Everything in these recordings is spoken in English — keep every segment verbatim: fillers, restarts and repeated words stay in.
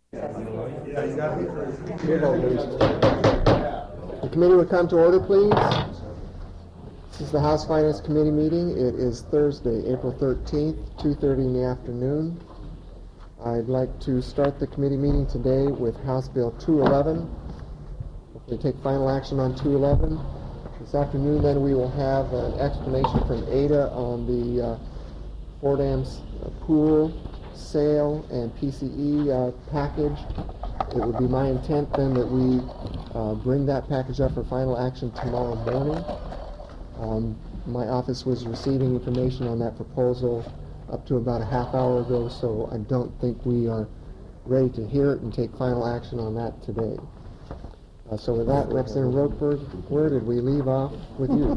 The committee would come to order, please. This is the House Finance Committee meeting. It is Thursday, April thirteenth, two thirty in the afternoon. I'd like to start the committee meeting today with House Bill two eleven. Hopefully take final action on two eleven. This afternoon, then, we will have an explanation from Ada on the uh, Fordham's uh, pool sale and P C E uh, package. It would be my intent then that we uh, bring that package up for final action tomorrow morning. Um, my office was receiving information on that proposal up to about a half hour ago, so I don't think we are ready to hear it and take final action on that today. Uh, so with that, Representative Roquefort, where did we leave off with you?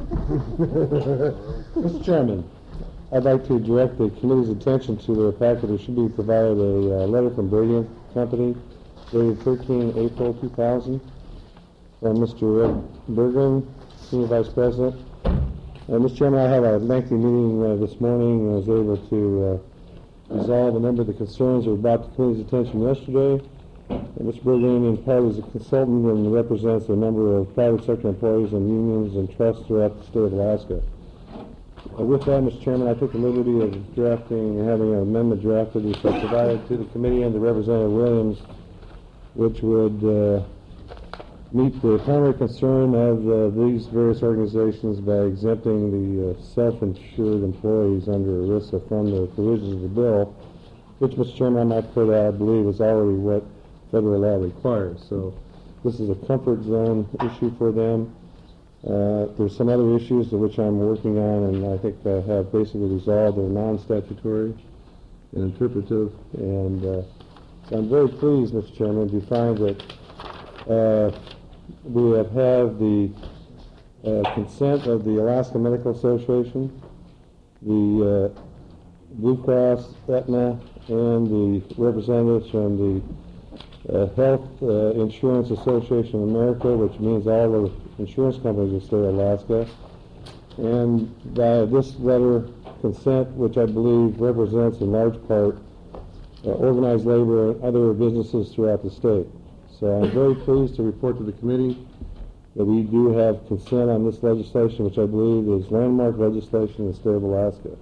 Mister Chairman, I'd like to direct the committee's attention to the fact that there should be provided a uh, letter from Brady Company dated thirteen April two thousand from Mister Ed Bergling, Senior Vice President. Uh, Mister Chairman, I had a lengthy meeting uh, this morning and I was able to uh, resolve a number of the concerns that were brought to the committee's attention yesterday. And Mister Bergling, in part, is a consultant and represents a number of private sector employees and unions and trusts throughout the state of Alaska. Uh, with that, Mister Chairman, I took the liberty of drafting and having an amendment drafted which I provided to the committee and to Representative Williams, which would uh, meet the primary concern of uh, these various organizations by exempting the uh, self-insured employees under ERISA from the provisions of the bill, which, Mister Chairman, I might put out, I believe, is already what federal law requires. So this is a comfort zone issue for them. Uh, there's some other issues to which I'm working on, and I think I have basically resolved. They're non-statutory and interpretive, and uh, so I'm very pleased, Mister Chairman, to find that uh, we have had the uh, consent of the Alaska Medical Association, the uh, Blue Cross, Aetna, and the representatives from the Uh, Health uh, Insurance Association of America, which means all the insurance companies in the state of Alaska. And by this letter consent, which I believe represents in large part uh, organized labor and other businesses throughout the state. So I'm very pleased to report to the committee that we do have consent on this legislation, which I believe is landmark legislation in the state of Alaska.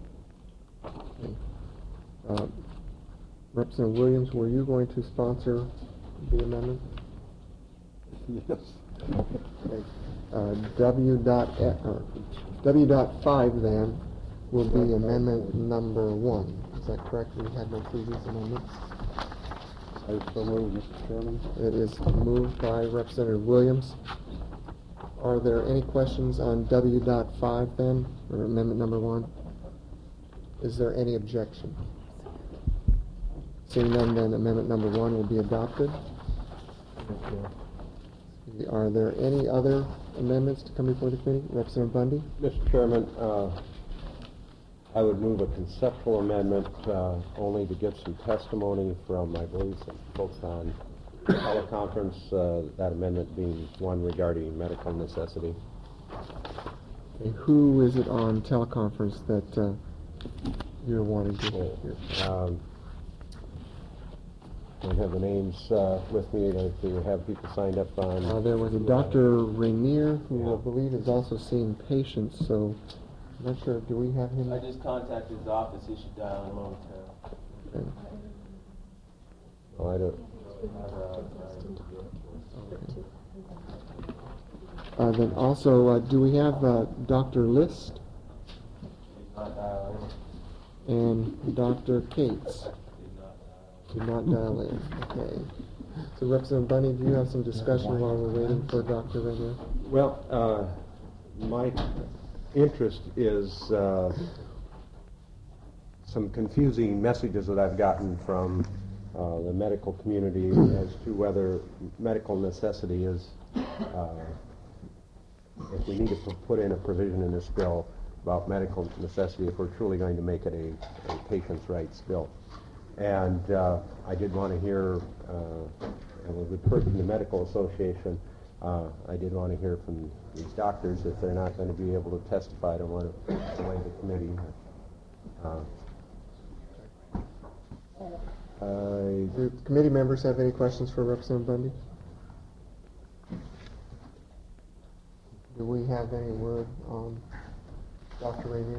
Uh, Representative Williams, were you going to sponsor the amendment? Yes. Okay. Uh, W dot uh, W dot five then will be amendment number one. Is that correct? We had no previous amendments. I so move, Mister Chairman. It is moved by Representative Williams. Are there any questions on W dot five then, or amendment number one? Is there any objection? Seeing none, then amendment number one will be adopted. Are there any other amendments to come before the committee? Representative Bundy? Mister Chairman, uh, I would move a conceptual amendment uh, only to get some testimony from, I believe, some folks on teleconference, uh, that amendment being one regarding medical necessity. Okay, who is it on teleconference that uh, you're wanting to hear? Um, I don't have the names uh, with me to have people signed up on. Uh, there was a Doctor Rainier, who Yeah. I believe is also seeing patients, so I'm not sure, do we have him? I just contacted his office. He should dial in momentarily. Okay. Oh, I don't. Okay. Uh, then also, uh, do we have uh, Doctor List He's not dialing and Doctor Cates? Did not dial in. Okay. So, Representative Bunny, do you have some discussion while we're waiting for Doctor Rainier? Well, uh, my interest is uh, some confusing messages that I've gotten from uh, the medical community as to whether medical necessity is, uh, if we need to put in a provision in this bill about medical necessity, if we're truly going to make it a, a patient's rights bill. And uh, I did want to hear, uh, and we've heard from the Medical Association, uh, I did want to hear from these doctors if they're not going to be able to testify. I don't want to delay the committee. Uh, I, Do committee members have any questions for Representative Bundy? Do we have any word on Doctor Rainier?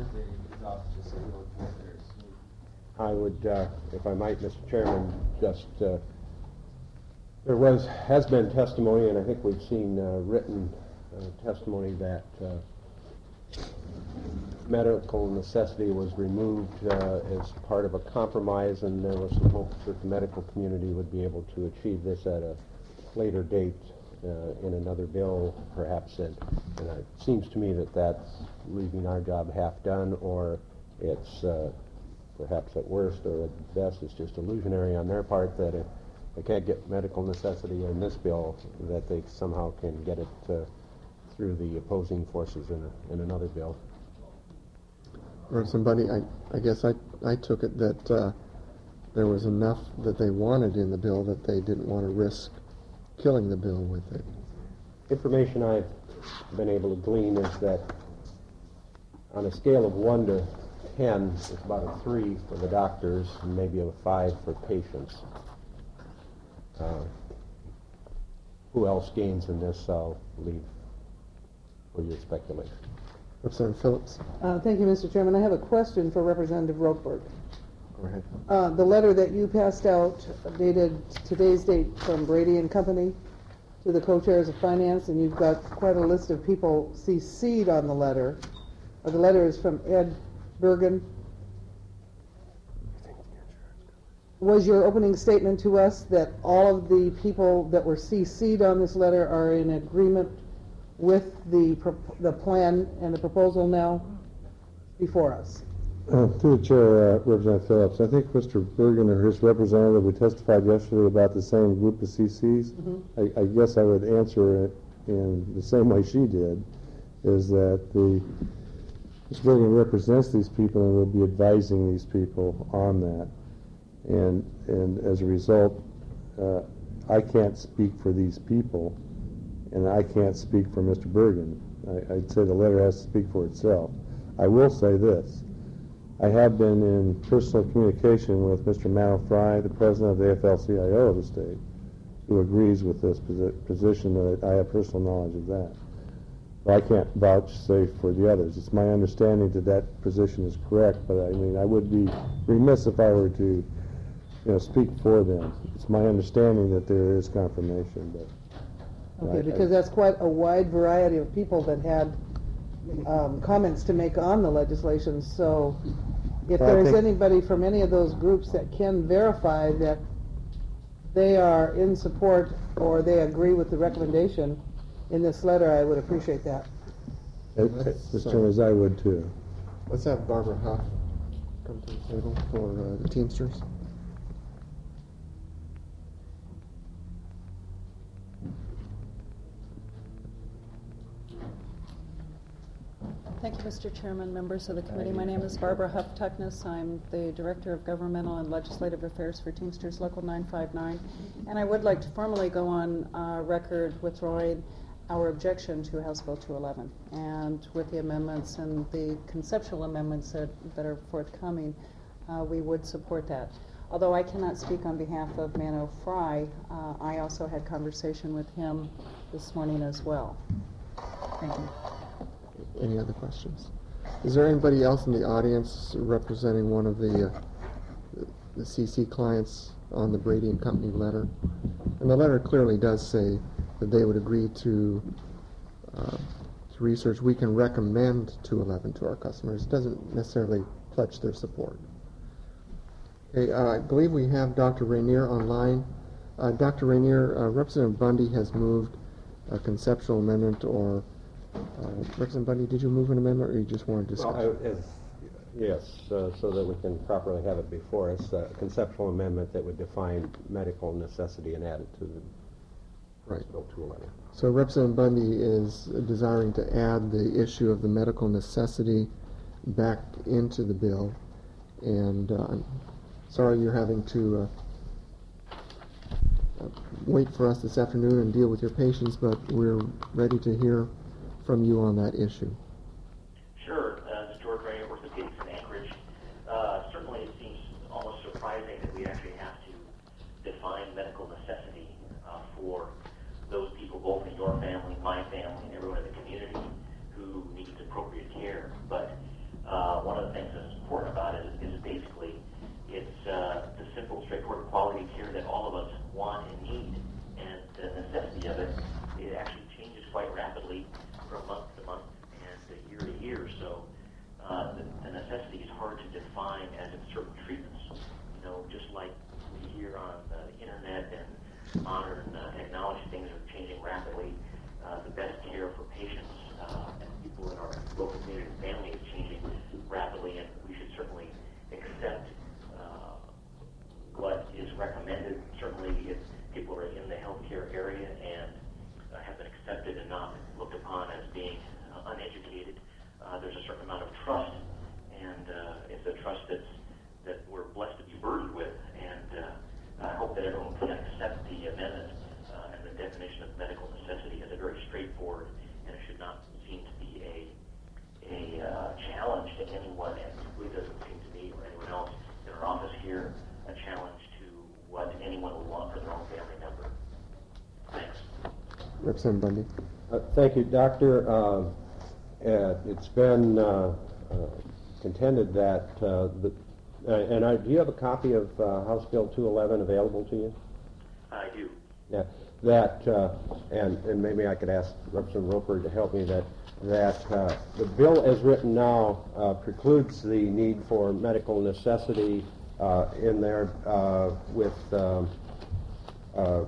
I would, uh, if I might, Mister Chairman, just, uh, there was, has been testimony, and I think we've seen uh, written uh, testimony that uh, medical necessity was removed uh, as part of a compromise, and there was some hopes that the medical community would be able to achieve this at a later date uh, in another bill, perhaps. And, and it seems to me that that's leaving our job half done, or it's uh, perhaps at worst or at best it's just illusionary on their part that if they can't get medical necessity in this bill, that they somehow can get it uh, through the opposing forces in, a, in another bill. Or somebody, I, I guess I, I took it that uh, there was enough that they wanted in the bill that they didn't want to risk killing the bill with it. Information I've been able to glean is that on a scale of one to ten, it's about a three for the doctors and maybe a five for patients. Uh, who else gains in this? I'll leave for your speculation. Representative Phillips, Uh, Thank you, Mister Chairman. I have a question for Representative Rokeberg. go ahead. Uh, The letter that you passed out dated today's date from Brady and Company to the co-chairs of finance, and you've got quite a list of people C C'd on the letter. Uh, The letter is from Ed Bergen. Was your opening statement to us that all of the people that were C C'd on this letter are in agreement with the pro- the plan and the proposal now before us? Uh, Through the chair, uh, Representative Phillips, I think Mister Bergen or his representative, we testified yesterday about the same group of C Cs. Mhm. I, I guess I would answer it in the same way she did, is that the Mister Bergen represents these people and will be advising these people on that. And and as a result, uh, I can't speak for these people, and I can't speak for Mister Bergen. I, I'd say the letter has to speak for itself. I will say this. I have been in personal communication with Mister Mano Fry, the president of the A F L C I O of the state, who agrees with this posi- position, that I have personal knowledge of that. But I can't vouch, say, for the others. It's my understanding that that position is correct, but I mean, I would be remiss if I were to, you know, speak for them. It's my understanding that there is confirmation, but. Okay, I- because I- that's quite a wide variety of people that had um, comments to make on the legislation. So if Well, I there's think- anybody from any of those groups that can verify that they are in support or they agree with the recommendation in this letter, I would appreciate that. I- I- Mister Chairman, as I would too. Let's have Barbara Huff come to the table for uh, the Teamsters. Thank you, Mister Chairman, members of the committee. My name is Barbara Huff Tuckness. I'm the Director of Governmental and Legislative Affairs for Teamsters Local nine five nine. And I would like to formally go on uh, record withdrawing our objection to House Bill two eleven. And with the amendments and the conceptual amendments that, that are forthcoming, uh, we would support that. Although I cannot speak on behalf of Mano Fry, uh, I also had conversation with him this morning as well. Thank you. Any other questions? Is there anybody else in the audience representing one of the, uh, the C C clients on the Brady and Company letter? And the letter clearly does say that they would agree to, uh, to research. We can recommend two eleven to our customers. It doesn't necessarily pledge their support. Okay, uh, I believe we have Doctor Rainier online. Uh, Doctor Rainier, uh, Representative Bundy has moved a conceptual amendment, or uh, Representative Bundy, did you move an amendment, or you just want to discuss? Well, I- as- Yes, uh, so that we can properly have it before us, a conceptual amendment that would define medical necessity and add it to the Right. Bill two eleven. So Representative Bundy is desiring to add the issue of the medical necessity back into the bill, and uh, I'm sorry you're having to uh, uh, wait for us this afternoon and deal with your patients, but we're ready to hear from you on that issue. Sure. Uh, this is George Ray, Orthopedics in Anchorage. Uh, certainly it seems almost surprising that we actually have to modern uh, technology, things are changing rapidly. Uh, the best care for patients uh, and people in our local community and family is changing rapidly, and we should certainly accept uh, what is recommended. Certainly, if people are in the healthcare area and uh, have been accepted and not looked upon as being uh, uneducated, uh, there's a certain amount of trust, and uh, it's a trust that's that we're blessed to be burdened with, and uh, I hope that everyone can accept the amendment uh, and the definition of medical necessity as a very straightforward, and it should not seem to be a a uh, challenge to anyone, and it really doesn't seem to me or anyone else in our office here a challenge to what anyone would want for their own family member. Thanks. Representative Bundy. Uh, Thank you, Doctor. Uh, uh, It's been uh, uh, contended that uh, the Uh, and I, do you have a copy of uh, House Bill two eleven available to you? I do. Yeah, that, uh, and, and maybe I could ask Representative Roper to help me, that, that uh, the bill as written now uh, precludes the need for medical necessity uh, in there uh, with um, uh,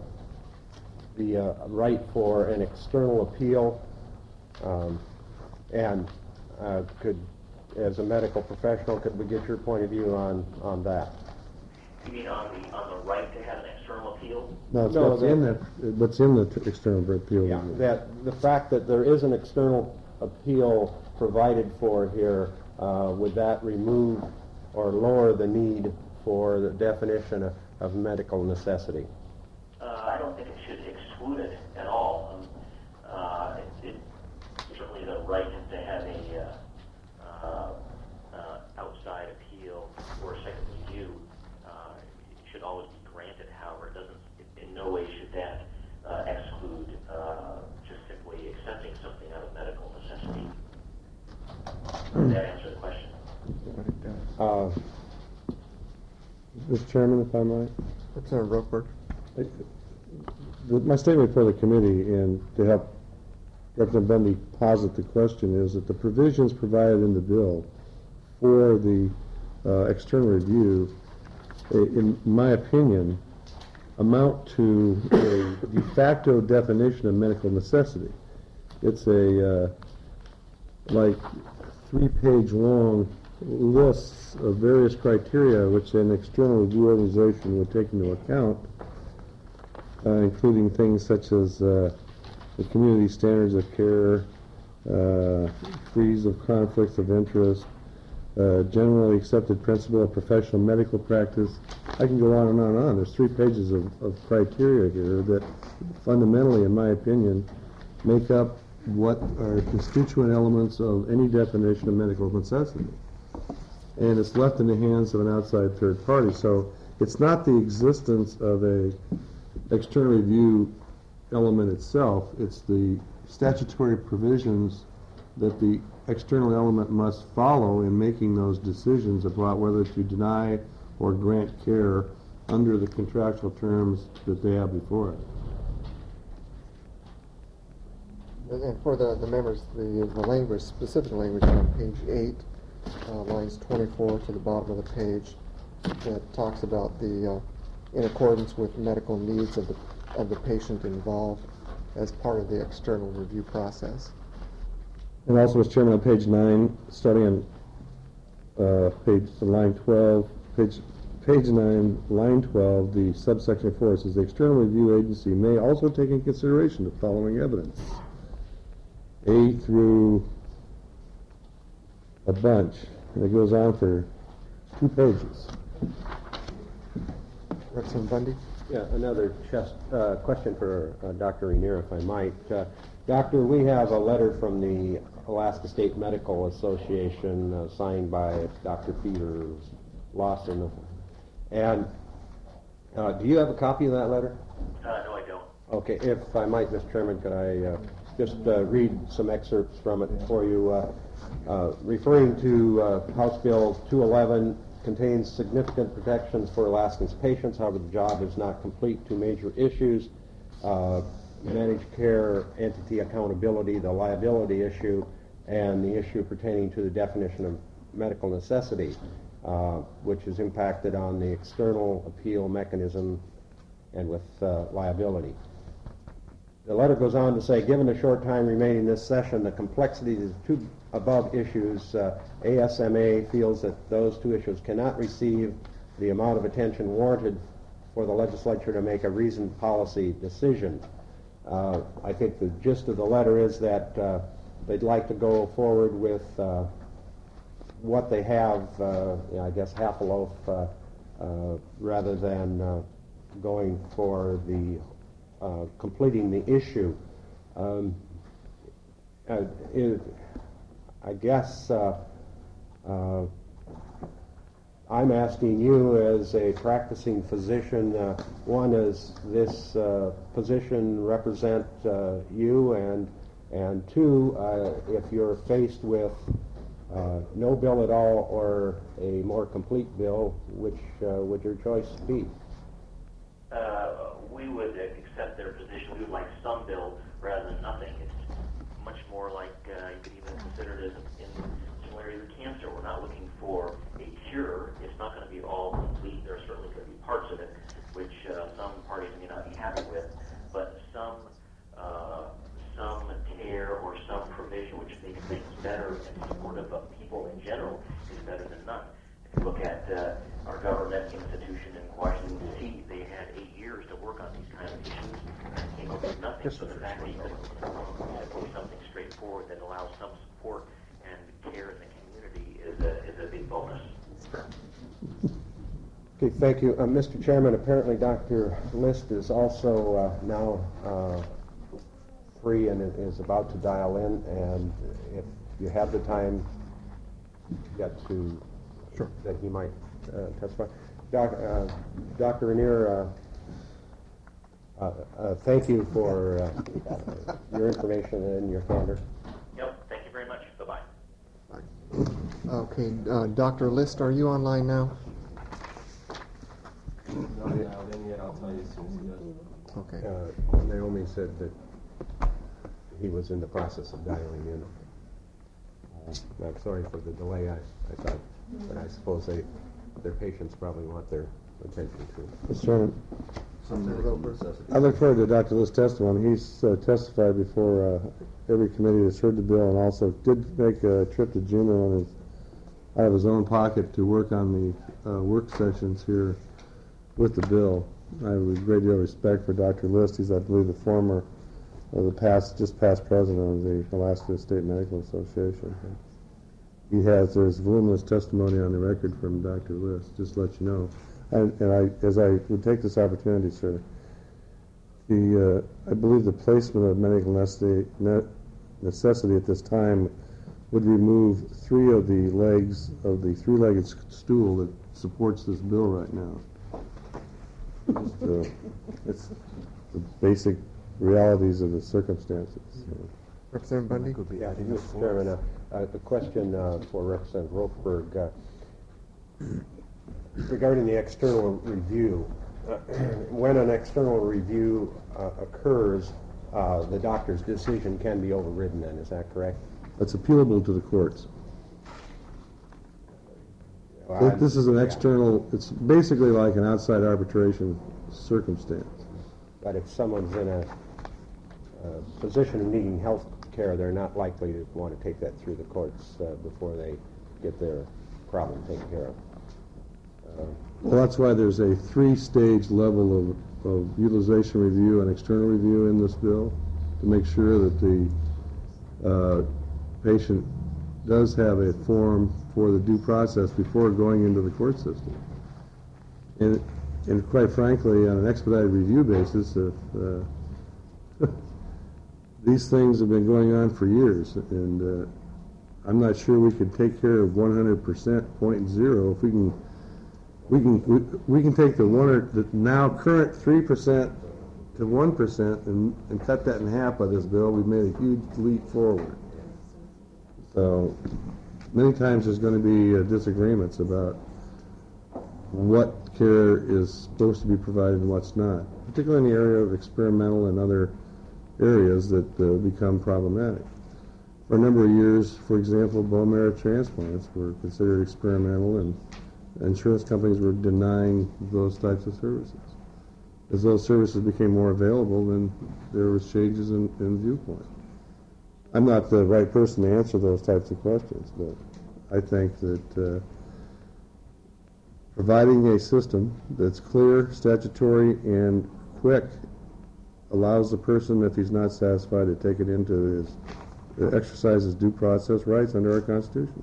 the uh, right for an external appeal, um, and uh, could as a medical professional, could we get your point of view on, on that? You mean on the on the right to have an external appeal? No, it's No, what's the- in the, what's in the t- external appeal. Yeah, that the fact that there is an external appeal provided for here, uh, would that remove or lower the need for the definition of, of medical necessity? Uh, I don't think it should exclude it at all. Um, uh, it, it certainly the right to have a uh, uh, uh, outside appeal or second review uh, should always be granted. However, it doesn't. In no way should that uh, exclude uh, just simply accepting something out of medical necessity. Does that answer the question? Uh, Mister Chairman, if I might. Representative Roper. I- the- My statement for the committee, and to help Representative Bundy posit the question, is that the provisions provided in the bill for the uh, external review, i- in my opinion, amount to a de facto definition of medical necessity. It's a, uh, like, three-page long lists of various criteria which an external review organization would take into account, uh, including things such as uh, the community standards of care, uh, freeze of conflicts of interest, uh, generally accepted principle of professional medical practice. I can go on and on and on. There's three pages of, of criteria here that fundamentally, in my opinion, make up what are constituent elements of any definition of medical necessity. And it's left in the hands of an outside third party. So it's not the existence of a external review element itself, it's the statutory provisions that the external element must follow in making those decisions about whether to deny or grant care under the contractual terms that they have before it. And and for the, the members, the, the language, specific language on page eight, uh, lines twenty-four to the bottom of the page, that talks about the, uh, in accordance with medical needs of the, of the patient involved as part of the external review process. And also, Mister Chairman, on page nine, starting on uh, page line twelve, page page nine, line twelve, the subsection four says the external review agency may also take in consideration the following evidence: A through a bunch, and it goes on for two pages. Representative Bundy? Yeah, another chest, uh, question for uh, Doctor Rainier, if I might. Uh, Doctor, we have a letter from the Alaska State Medical Association uh, signed by Doctor Peter Lawson. And uh, do you have a copy of that letter? Uh, no, I don't. Okay, if I might, Mister Chairman, could I uh, just uh, read some excerpts from it for you? Uh, uh, referring to uh, House Bill two eleven, contains significant protections for Alaskans' patients. However, the job is not complete. Two major issues: uh, managed care entity accountability, the liability issue, and the issue pertaining to the definition of medical necessity, uh, which is impacted on the external appeal mechanism and with uh, liability. The letter goes on to say, given the short time remaining this session, the complexity of the two above issues, uh, A S M A feels that those two issues cannot receive the amount of attention warranted for the legislature to make a reasoned policy decision. Uh, I think the gist of the letter is that uh, they'd like to go forward with uh, what they have, uh, you know, I guess half a loaf, uh, uh, rather than uh, going for the uh, completing the issue. Um, uh, it, I guess uh, uh, I'm asking you as a practicing physician, uh, one, does this uh, position represent uh, you, and and two, uh, if you're faced with uh, no bill at all or a more complete bill, which uh, would your choice be? Uh, we would accept their position. We would like some bill rather than nothing. It's much more like uh, you could even consider it as in similar to cancer. We're not looking for a cure. It's not going to be all complete. There are certainly going to be parts of it which uh, some parties may not be happy with, but some uh, some care or some provision which makes things better and supportive of people in general is better than none. If you look at uh, our government institution in Washington, D C, they had eight years to work on these kind of issues and came up with nothing. So the fact that you can simply something straightforward that allows some support and care in the community is a, is a big bonus. Okay, thank you. Uh, Mister Chairman, apparently Doctor List is also uh, now uh, free and is about to dial in, and if you have the time, get to sure. that he might uh, testify. Doc, uh, Doctor Rainier, uh, uh, uh, thank you for uh, your information and your candor. Yep, thank you very much. Bye-bye. Okay, uh, Doctor List, are you online now? Not now, then yet, I'll tell you as soon as he does. Okay. Uh, Naomi said that he was in the process of dialing in. Uh, I'm sorry for the delay. I, I thought, but I suppose they, their patients probably want their attention too. Mister Chairman, I look forward to Doctor List's testimony. He's uh, testified before uh, every committee that's heard the bill, and also did make a trip to Juneau on his, out of his own pocket to work on the uh, work sessions here with the bill. I have a great deal of respect for Doctor List. He's, I believe, the former, or the past, just past president of the Alaska State Medical Association. He has, there's voluminous testimony on the record from Doctor List, just to let you know. And, and I, as I would take this opportunity, sir, the, uh, I believe the placement of medical necessity, necessity at this time would remove three of the legs of the three-legged stool that supports this bill right now. Just, uh, it's the basic realities of the circumstances. So. Representative Bundy? Yeah, Mister Chairman, uh, uh, the question uh, for Representative Rothberg uh, regarding the external review. Uh, when an external review uh, occurs, uh, the doctor's decision can be overridden then, is that correct? That's appealable to the courts. Well, This is an external, it's basically like an outside arbitration circumstance. But if someone's in a, a position of needing health care, they're not likely to want to take that through the courts uh, before they get their problem taken care of. Uh, Well, that's why there's a three-stage level of, of utilization review and external review in this bill to make sure that the uh, patient does have a form for the due process before going into the court system. And, and quite frankly, on an expedited review basis, if uh, these things have been going on for years, and uh, I'm not sure we could take care of one hundred percent point zero if we can we can we, we can take the one or the now current three percent to one percent and, and cut that in half by this bill. We've made a huge leap forward. So many times there's going to be uh, disagreements about what care is supposed to be provided and what's not, particularly in the area of experimental and other areas that uh, become problematic. For a number of years, for example, bone marrow transplants were considered experimental, and insurance companies were denying those types of services. as those services became more available, then there was changes in, in viewpoint. I'm not the right person to answer those types of questions, but I think that uh, providing a system that's clear, statutory, and quick allows the person, if he's not satisfied, to take it into his, uh, exercise his due process rights under our Constitution.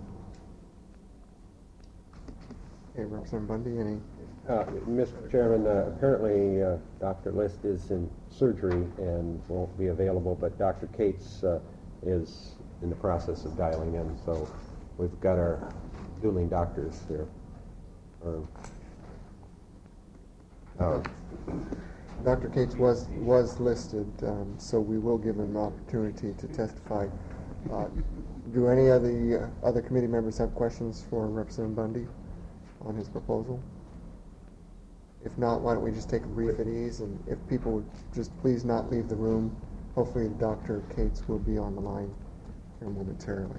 Okay, Representative Bundy, any? Uh, Mister Chairman, uh, apparently uh, Doctor List is in surgery and won't be available, but Doctor Cates uh, is in the process of dialing in, so we've got our dueling doctors here. Or, uh, Doctor Cates was was listed, um, so we will give him an opportunity to testify. Uh, do any of the uh, other committee members have questions for Representative Bundy on his proposal? If not, why don't we just take a brief at ease, and if people would just please not leave the room, hopefully Doctor Cates will be on the line here momentarily.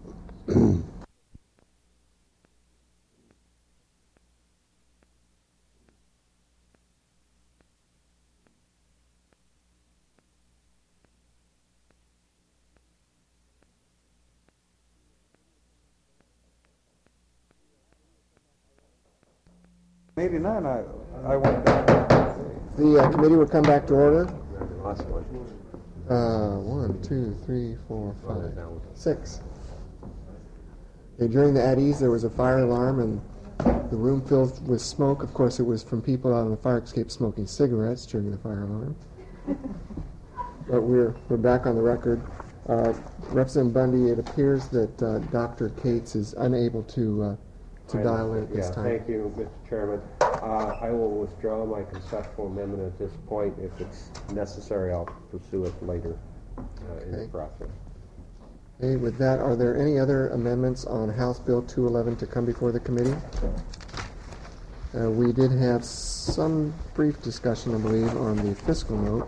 eighty-nine, I, I went down. The uh, committee will come back to order. last one. Uh, one, two, three, four, five, six. Okay, during the at ease, there was a fire alarm, and the room filled with smoke. Of course, it was from people out on the fire escape smoking cigarettes during the fire alarm. But we're we're back on the record. Uh, Representative Bundy, it appears that uh, Doctor Cates is unable to uh, to I- dial in at this yeah, time. Thank you, Mister Chairman. Uh, I will withdraw my conceptual amendment at this point. If it's necessary, I'll pursue it later uh, in the Okay. process. Okay, with that, are there any other amendments on House Bill two eleven to come before the committee? Uh, we did have some brief discussion, I believe, on the fiscal note,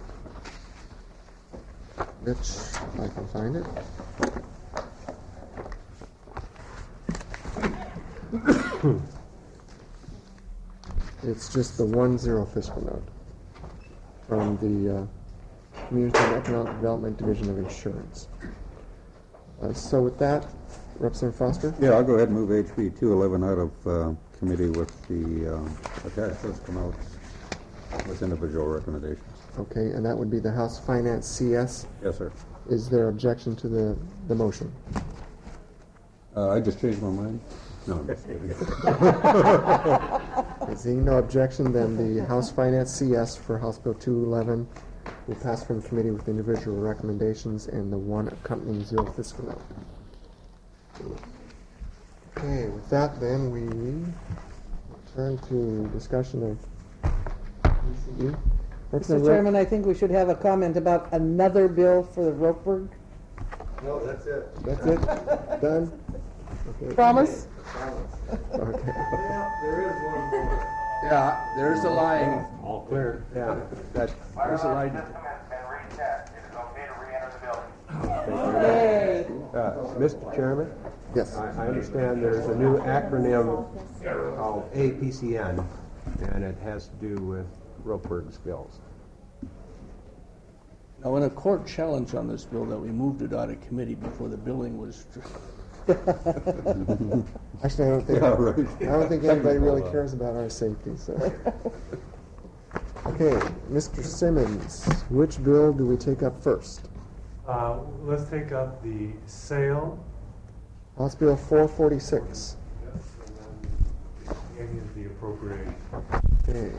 which, if I can find it. It's just the one zero fiscal note from the uh, Community and Economic Development Division of Insurance. Uh, so with that, Representative Foster? Yeah, I'll go ahead and move H B two eleven out of uh, committee with the um, attached fiscal notes with individual recommendations. Okay, and that would be the House Finance C S. Yes, sir. Is there objection to the, the motion? Uh, I just changed my mind. No, I'm just kidding. Okay, seeing no objection, then the House Finance C S for House Bill two eleven will pass from committee with individual recommendations and the one accompanying zero fiscal note. Okay, with that, then we turn to discussion of E C E. Mister Chairman, I think we should have a comment about another bill for the Ropeburg. No, that's it. That's it? Done? Okay. Promise? Okay. There is one more. Yeah, there's a line. All clear. Yeah, that, There's a line. Yay. uh, Mister Chairman, Yes. I, I understand there's a new acronym called A P C N, and it has to do with Ropeburg's bills. Now, in a court challenge on this bill that we moved it out of committee before the billing was, Actually, I don't think, Yeah, right. I don't think anybody really cares about our safety, so. Okay, Mister Simmons, which bill do we take up first? Uh, let's take up the sale. House Bill four forty-six. Yes, and then the is the appropriation. Okay.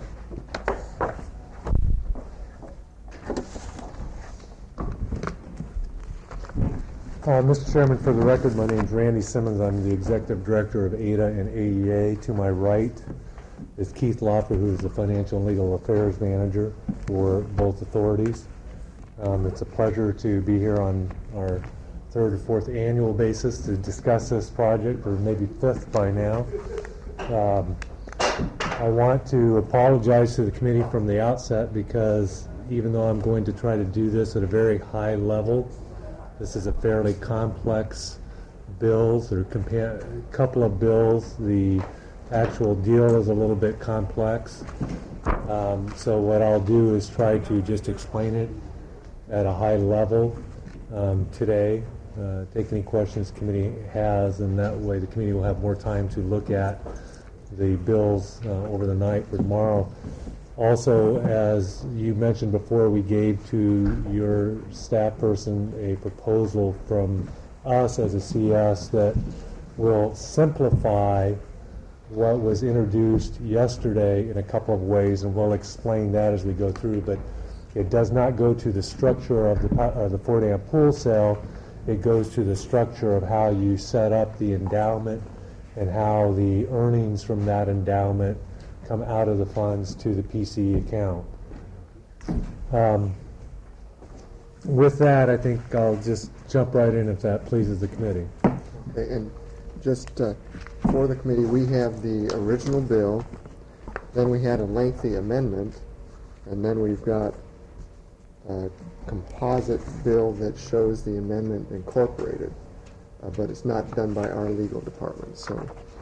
Uh, Mister Chairman, for the record, my name is Randy Simmons. I'm the Executive Director of A D A and A E A. To my right is Keith Loffer, who is the Financial and Legal Affairs Manager for both authorities. Um, it's a pleasure to be here on our third or fourth annual basis to discuss this project, or maybe fifth by now. Um, I want to apologize to the committee from the outset because even though I'm going to try to do this at a very high level, this is a fairly complex bills, or compa- couple of bills. The actual deal is a little bit complex. Um, so what I'll do is try to just explain it at a high level um, today. Uh, take any questions the committee has, and that way the committee will have more time to look at the bills uh, over the night for tomorrow. Also, as you mentioned before, we gave to your staff person a proposal from us as a C S that will simplify what was introduced yesterday in a couple of ways, and we'll explain that as we go through. But it does not go to the structure of the, uh, the Fordham pool sale. It goes to the structure of how you set up the endowment and how the earnings from that endowment come out of the funds to the P C E account. Um, with that, I think I'll just jump right in if that pleases the committee. Okay, and just uh, for the committee, we have the original bill, then we had a lengthy amendment, and then we've got a composite bill that shows the amendment incorporated, uh, but it's not done by our legal department. So,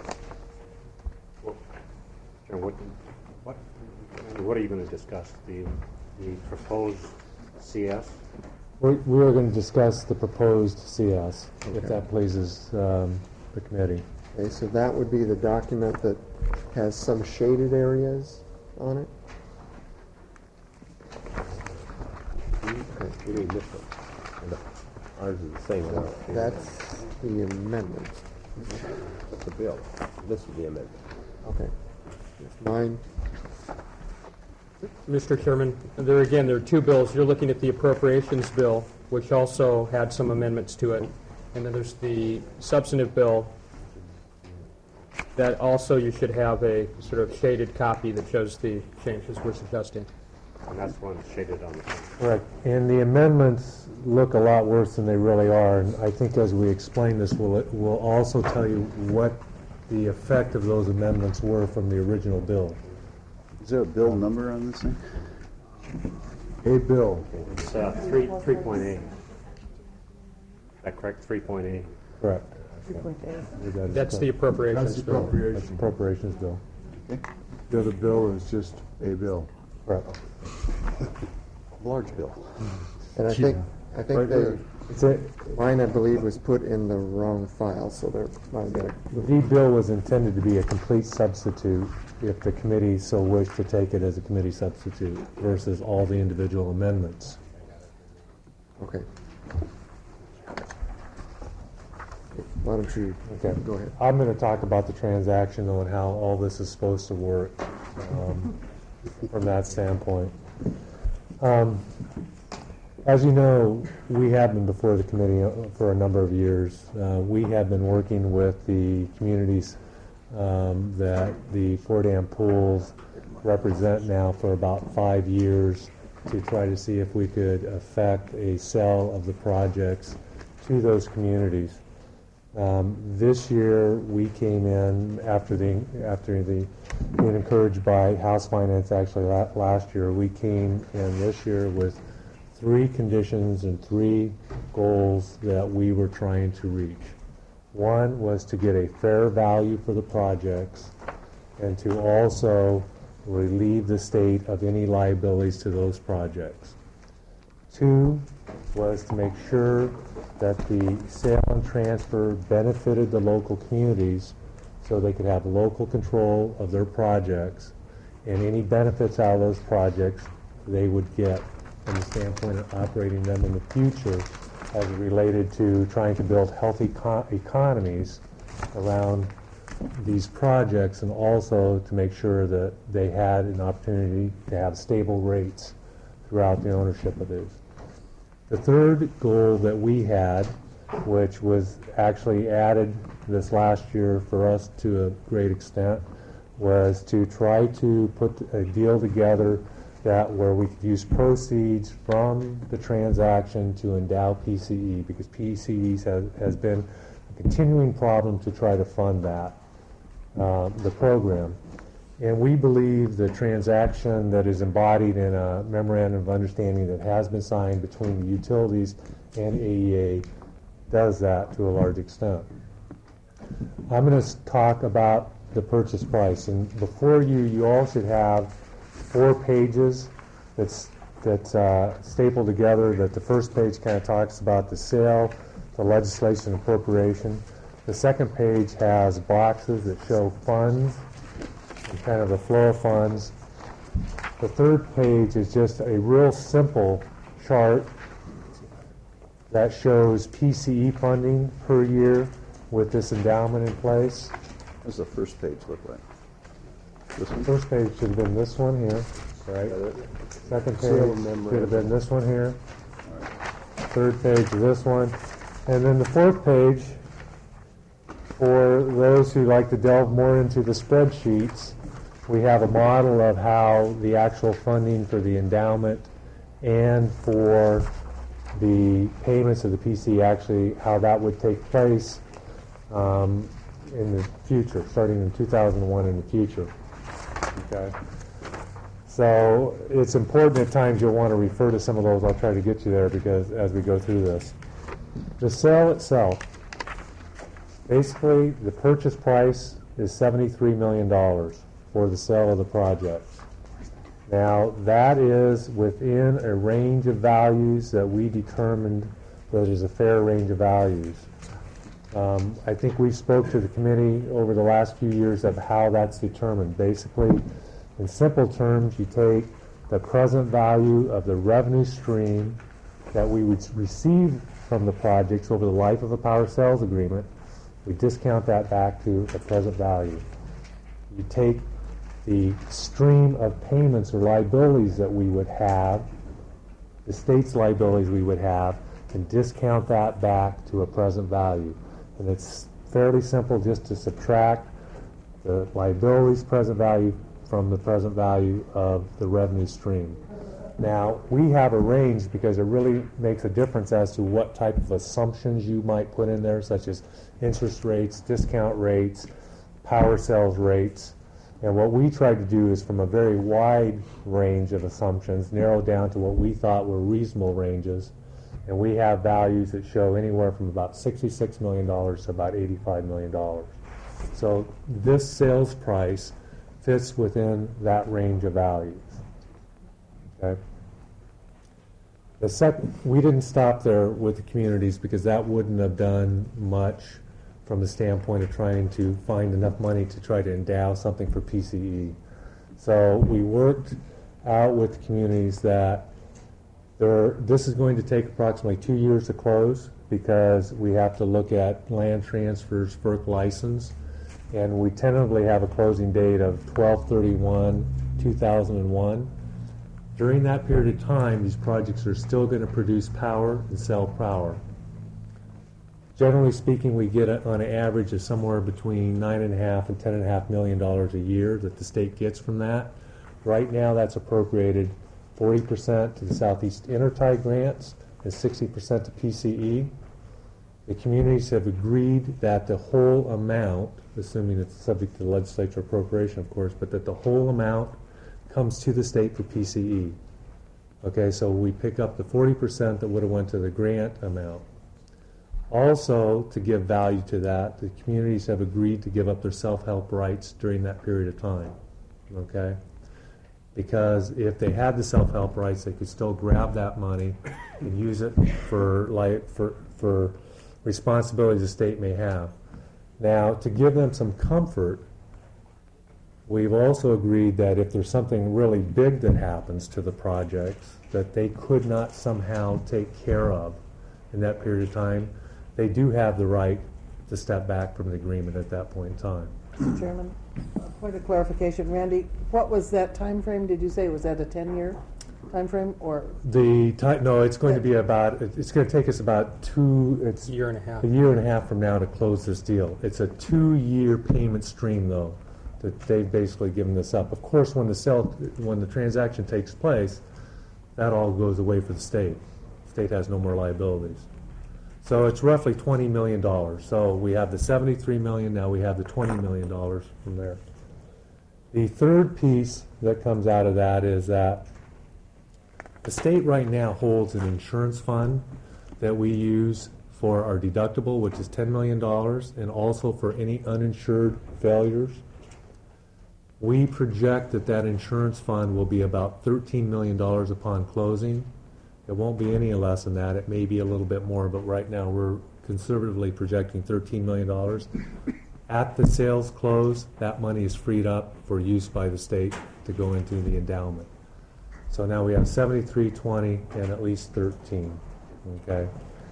And what, what, what are you going to discuss? The, the proposed C S? We, we are going to discuss the proposed C S, Okay. if that pleases um, the committee. okay, so that would be the document that has some shaded areas on it. We need this one. Ours is the same one. That's the amendment. That's the bill. This is the amendment. Okay. It's mine. Mister Chairman, there again, there are two bills. You're looking at the appropriations bill, which also had some amendments to it. And then there's the substantive bill that also you should have a sort of shaded copy that shows the changes we're suggesting. And that's the one that's shaded on the front. Correct. And the amendments look a lot worse than they really are. And I think as we explain this, we'll, we'll also tell you what the effect of those amendments were from the original bill. Is there a bill number on this thing? A bill. It's uh, three, three point eight. Is that correct? three point eight? Correct. That's the appropriations That's the bill. appropriations. That's the appropriations bill. Okay. The other bill is just a bill. Correct. Large bill. And I think, I think Right they, there. It's a, mine, I believe, was put in the wrong file, so there might have been a the bill was intended to be a complete substitute if the committee so wished to take it as a committee substitute versus all the individual amendments. Okay. Why don't you, Okay. go ahead. I'm going to talk about the transaction though, and how all this is supposed to work um, from that standpoint. Um, as you know, we have been before the committee uh, for a number of years. Uh, we have been working with the communities um, that the Fordham pools represent now for about five years to try to see if we could affect a sale of the projects to those communities. Um, this year, we came in after the after the being encouraged by House Finance. Actually, la last year we came in this year with three conditions and three goals that we were trying to reach. One was to get a fair value for the projects, and to also relieve the state of any liabilities to those projects. Two was to make sure that the sale and transfer benefited the local communities so they could have local control of their projects, and any benefits out of those projects they would get from the standpoint of operating them in the future as related to trying to build healthy co economies around these projects, and also to make sure that they had an opportunity to have stable rates throughout the ownership of these. The third goal that we had, which was actually added this last year for us to a great extent, was to try to put a deal together that where we could use proceeds from the transaction to endow P C E, because P C E has, has been a continuing problem to try to fund that, uh, the program. And we believe the transaction that is embodied in a memorandum of understanding that has been signed between the utilities and A E A does that to a large extent. I'm going to talk about the purchase price. And before you, you all should have four pages that's that's uh, stapled together. That the first page kind of talks about the sale, the legislation appropriation. The second page has boxes that show funds and kind of the flow of funds. The third page is just a real simple chart that shows P C E funding per year with this endowment in place. What does the first page look like? This The one? first page should have been this one here, right? Second page Serial should number. have been this one here. Third page is this one. And then the fourth page, for those who like to delve more into the spreadsheets, we have a model of how the actual funding for the endowment and for the payments of the P C actually, how that would take place um, in the future, starting in two thousand one in the future. Okay. So it's important at times you'll want to refer to some of those. I'll try to get you there because as we go through this. The sale itself, basically the purchase price is seventy-three million dollars for the sale of the project. Now that is within a range of values that we determined that is a fair range of values. Um, I think we spoke to the committee over the last few years of how that's determined. Basically, in simple terms, you take the present value of the revenue stream that we would receive from the projects over the life of a power sales agreement. We discount that back to the present value. You take the stream of payments or liabilities that we would have, the state's liabilities we would have, and discount that back to a present value. And it's fairly simple just to subtract the liabilities present value from the present value of the revenue stream. Now, we have a range because it really makes a difference as to what type of assumptions you might put in there, such as interest rates, discount rates, power sales rates. And what we tried to do is from a very wide range of assumptions, narrow down to what we thought were reasonable ranges. And we have values that show anywhere from about sixty-six million dollars to about eighty-five million dollars. So this sales price fits within that range of values. Okay. The second, we didn't stop there with the communities because that wouldn't have done much from the standpoint of trying to find enough money to try to endow something for P C E. So we worked out with the communities that there, this is going to take approximately two years to close because we have to look at land transfers, F E R C license, and we tentatively have a closing date of twelve thirty-one two thousand one. During that period of time, these projects are still going to produce power and sell power. Generally speaking, we get a, on an average of somewhere between nine and a half and ten and a half million dollars a year that the state gets from that. Right now, that's appropriated forty percent to the Southeast Intertie grants and sixty percent to P C E. The communities have agreed that the whole amount, assuming it's subject to the legislature appropriation, of course, but that the whole amount comes to the state for P C E. Okay, so we pick up the forty percent that would have went to the grant amount. Also, to give value to that, the communities have agreed to give up their self-help rights during that period of time. Okay? Because if they had the self-help rights, they could still grab that money and use it for like for for responsibilities the state may have. Now, to give them some comfort, we've also agreed that if there's something really big that happens to the projects that they could not somehow take care of in that period of time, they do have the right to step back from the agreement at that point in time. Mister Chairman, a point of clarification. Randy, what was that time frame? Did you say was that a ten-year time frame or? The time, no, it's going to be about, it's going to take us about two, it's A year and a half. a year and a half from now to close this deal. It's a two-year payment stream, though, that they've basically given this up. Of course, when the sale, when the transaction takes place, that all goes away for the state. The state has no more liabilities. So it's roughly twenty million dollars. So we have the seventy-three million dollars, now we have the twenty million dollars from there. The third piece that comes out of that is that the state right now holds an insurance fund that we use for our deductible, which is ten million dollars, and also for any uninsured failures. We project that that insurance fund will be about thirteen million dollars upon closing. It won't be any less than that. It may be a little bit more, but right now we're conservatively projecting thirteen million dollars. At the sales close, that money is freed up for use by the state to go into the endowment. So now we have seventy-three, twenty, and at least thirteen. Okay.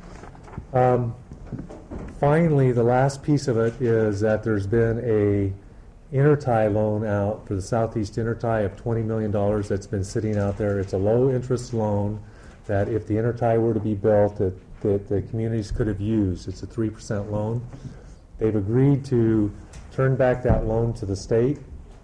Um, finally, the last piece of it is that there's been a intertie loan out for the Southeast Intertie of twenty million dollars that's been sitting out there. It's a low-interest loan that if the intertie were to be built, that, that the communities could have used. It's a three percent loan. They've agreed to turn back that loan to the state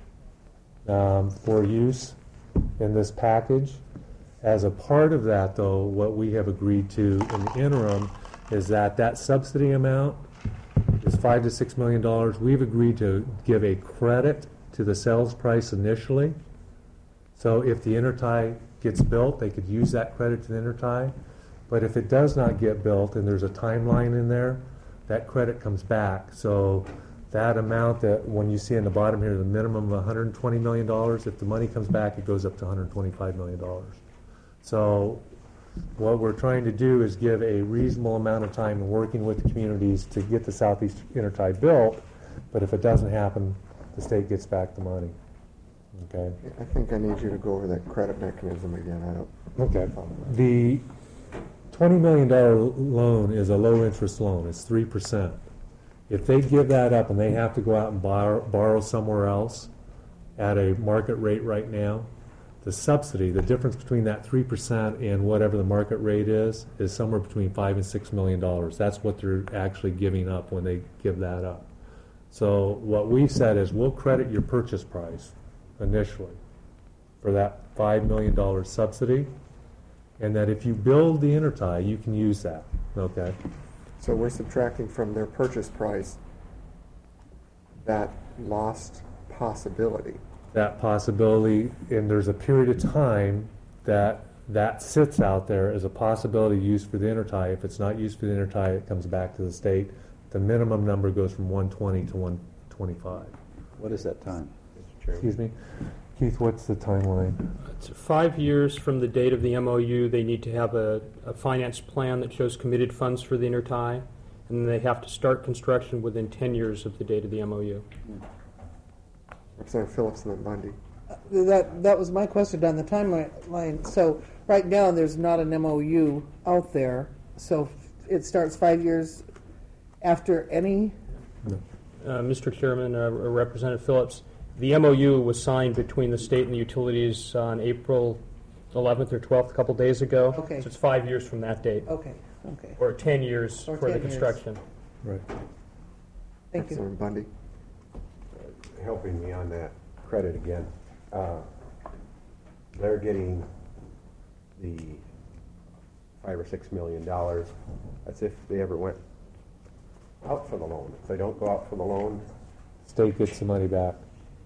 um, for use in this package. As a part of that, though, what we have agreed to in the interim is that that subsidy amount is five to six million dollars. We've agreed to give a credit to the sales price initially. So if the intertie gets built, they could use that credit to the intertie. But if it does not get built and there's a timeline in there, that credit comes back. So that amount that when you see in the bottom here, the minimum of one hundred twenty million dollars, if the money comes back, it goes up to one hundred twenty-five million dollars. So what we're trying to do is give a reasonable amount of time in working with the communities to get the Southeast Intertie built, but if it doesn't happen, the state gets back the money. Okay? I think I need you to go over that credit mechanism again. I don't. Okay. The twenty million dollars loan is a low-interest loan. It's three percent. If they give that up and they have to go out and borrow, borrow somewhere else at a market rate right now, the subsidy, the difference between that three percent and whatever the market rate is, is somewhere between five and six million dollars. That's what they're actually giving up when they give that up. So what we've said is we'll credit your purchase price initially for that five million dollars subsidy, and that if you build the intertie, you can use that. Okay. So we're subtracting from their purchase price that lost possibility. That possibility, and there's a period of time that that sits out there as a possibility used for the intertie. If it's not used for the intertie, it comes back to the state. The minimum number goes from one twenty to one twenty-five. What is that time? Excuse me? Keith, what's the timeline? It's five years from the date of the M O U. They need to have a, a finance plan that shows committed funds for the intertie, and then they have to start construction within ten years of the date of the M O U. Representative Phillips and then Bundy. Uh, That, that was my question on the timeline. So right now, there's not an M O U out there, so it starts five years after any? Uh, Mister Chairman, uh, Representative Phillips, the M O U was signed between the state and the utilities on April eleventh or twelfth, a couple days ago. Okay. So it's five years from that date. Okay, okay. Or ten years Or for the ten years. construction. Right. Thank you. Representative Bundy. Helping me on that credit again. Uh, they're getting the five or six million dollars. That's if they ever went out for the loan. If they don't go out for the loan, State gets the money back.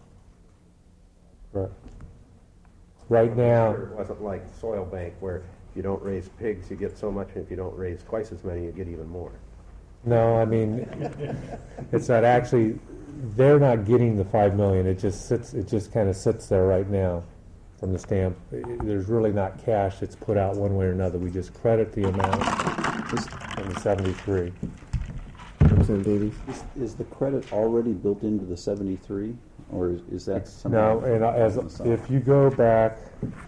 Right. Right now, it wasn't like Soil Bank where if you don't raise pigs, you get so much, and if you don't raise twice as many, you get even more. no, I mean, it's that actually, they're not getting the five million. It just sits, it just kind of sits there right now from the stamp. There's really not cash that's put out one way or another. We just credit the amount from the seventy-three. Representative Davies. Is, is the credit already built into the seventy-three, or is, is that something? No, and as, if you go back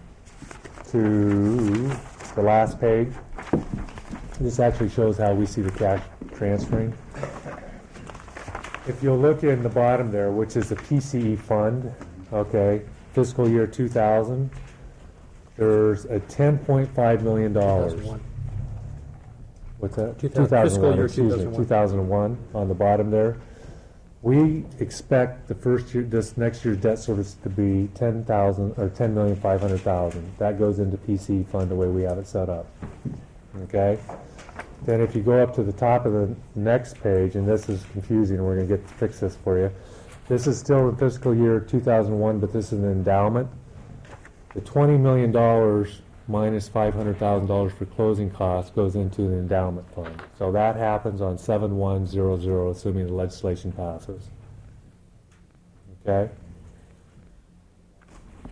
to the last page, this actually shows how we see the cash transferring. If you'll look in the bottom there, which is the P C E fund, okay, fiscal year two thousand, there's a ten point five million dollars. two thousand one. What's that? Two thousand fiscal year excuse me, two thousand one on the bottom there. We expect the first year, this next year's debt service to be ten thousand or ten million five hundred thousand. That goes into P C E fund the way we have it set up. Okay. Then if you go up to the top of the next page, and this is confusing, and we're going to get to fix this for you. This is still in fiscal year two thousand one, but this is an endowment. The twenty million dollars minus five hundred thousand dollars for closing costs goes into the endowment fund. So that happens on seven one zero zero, assuming the legislation passes. Okay?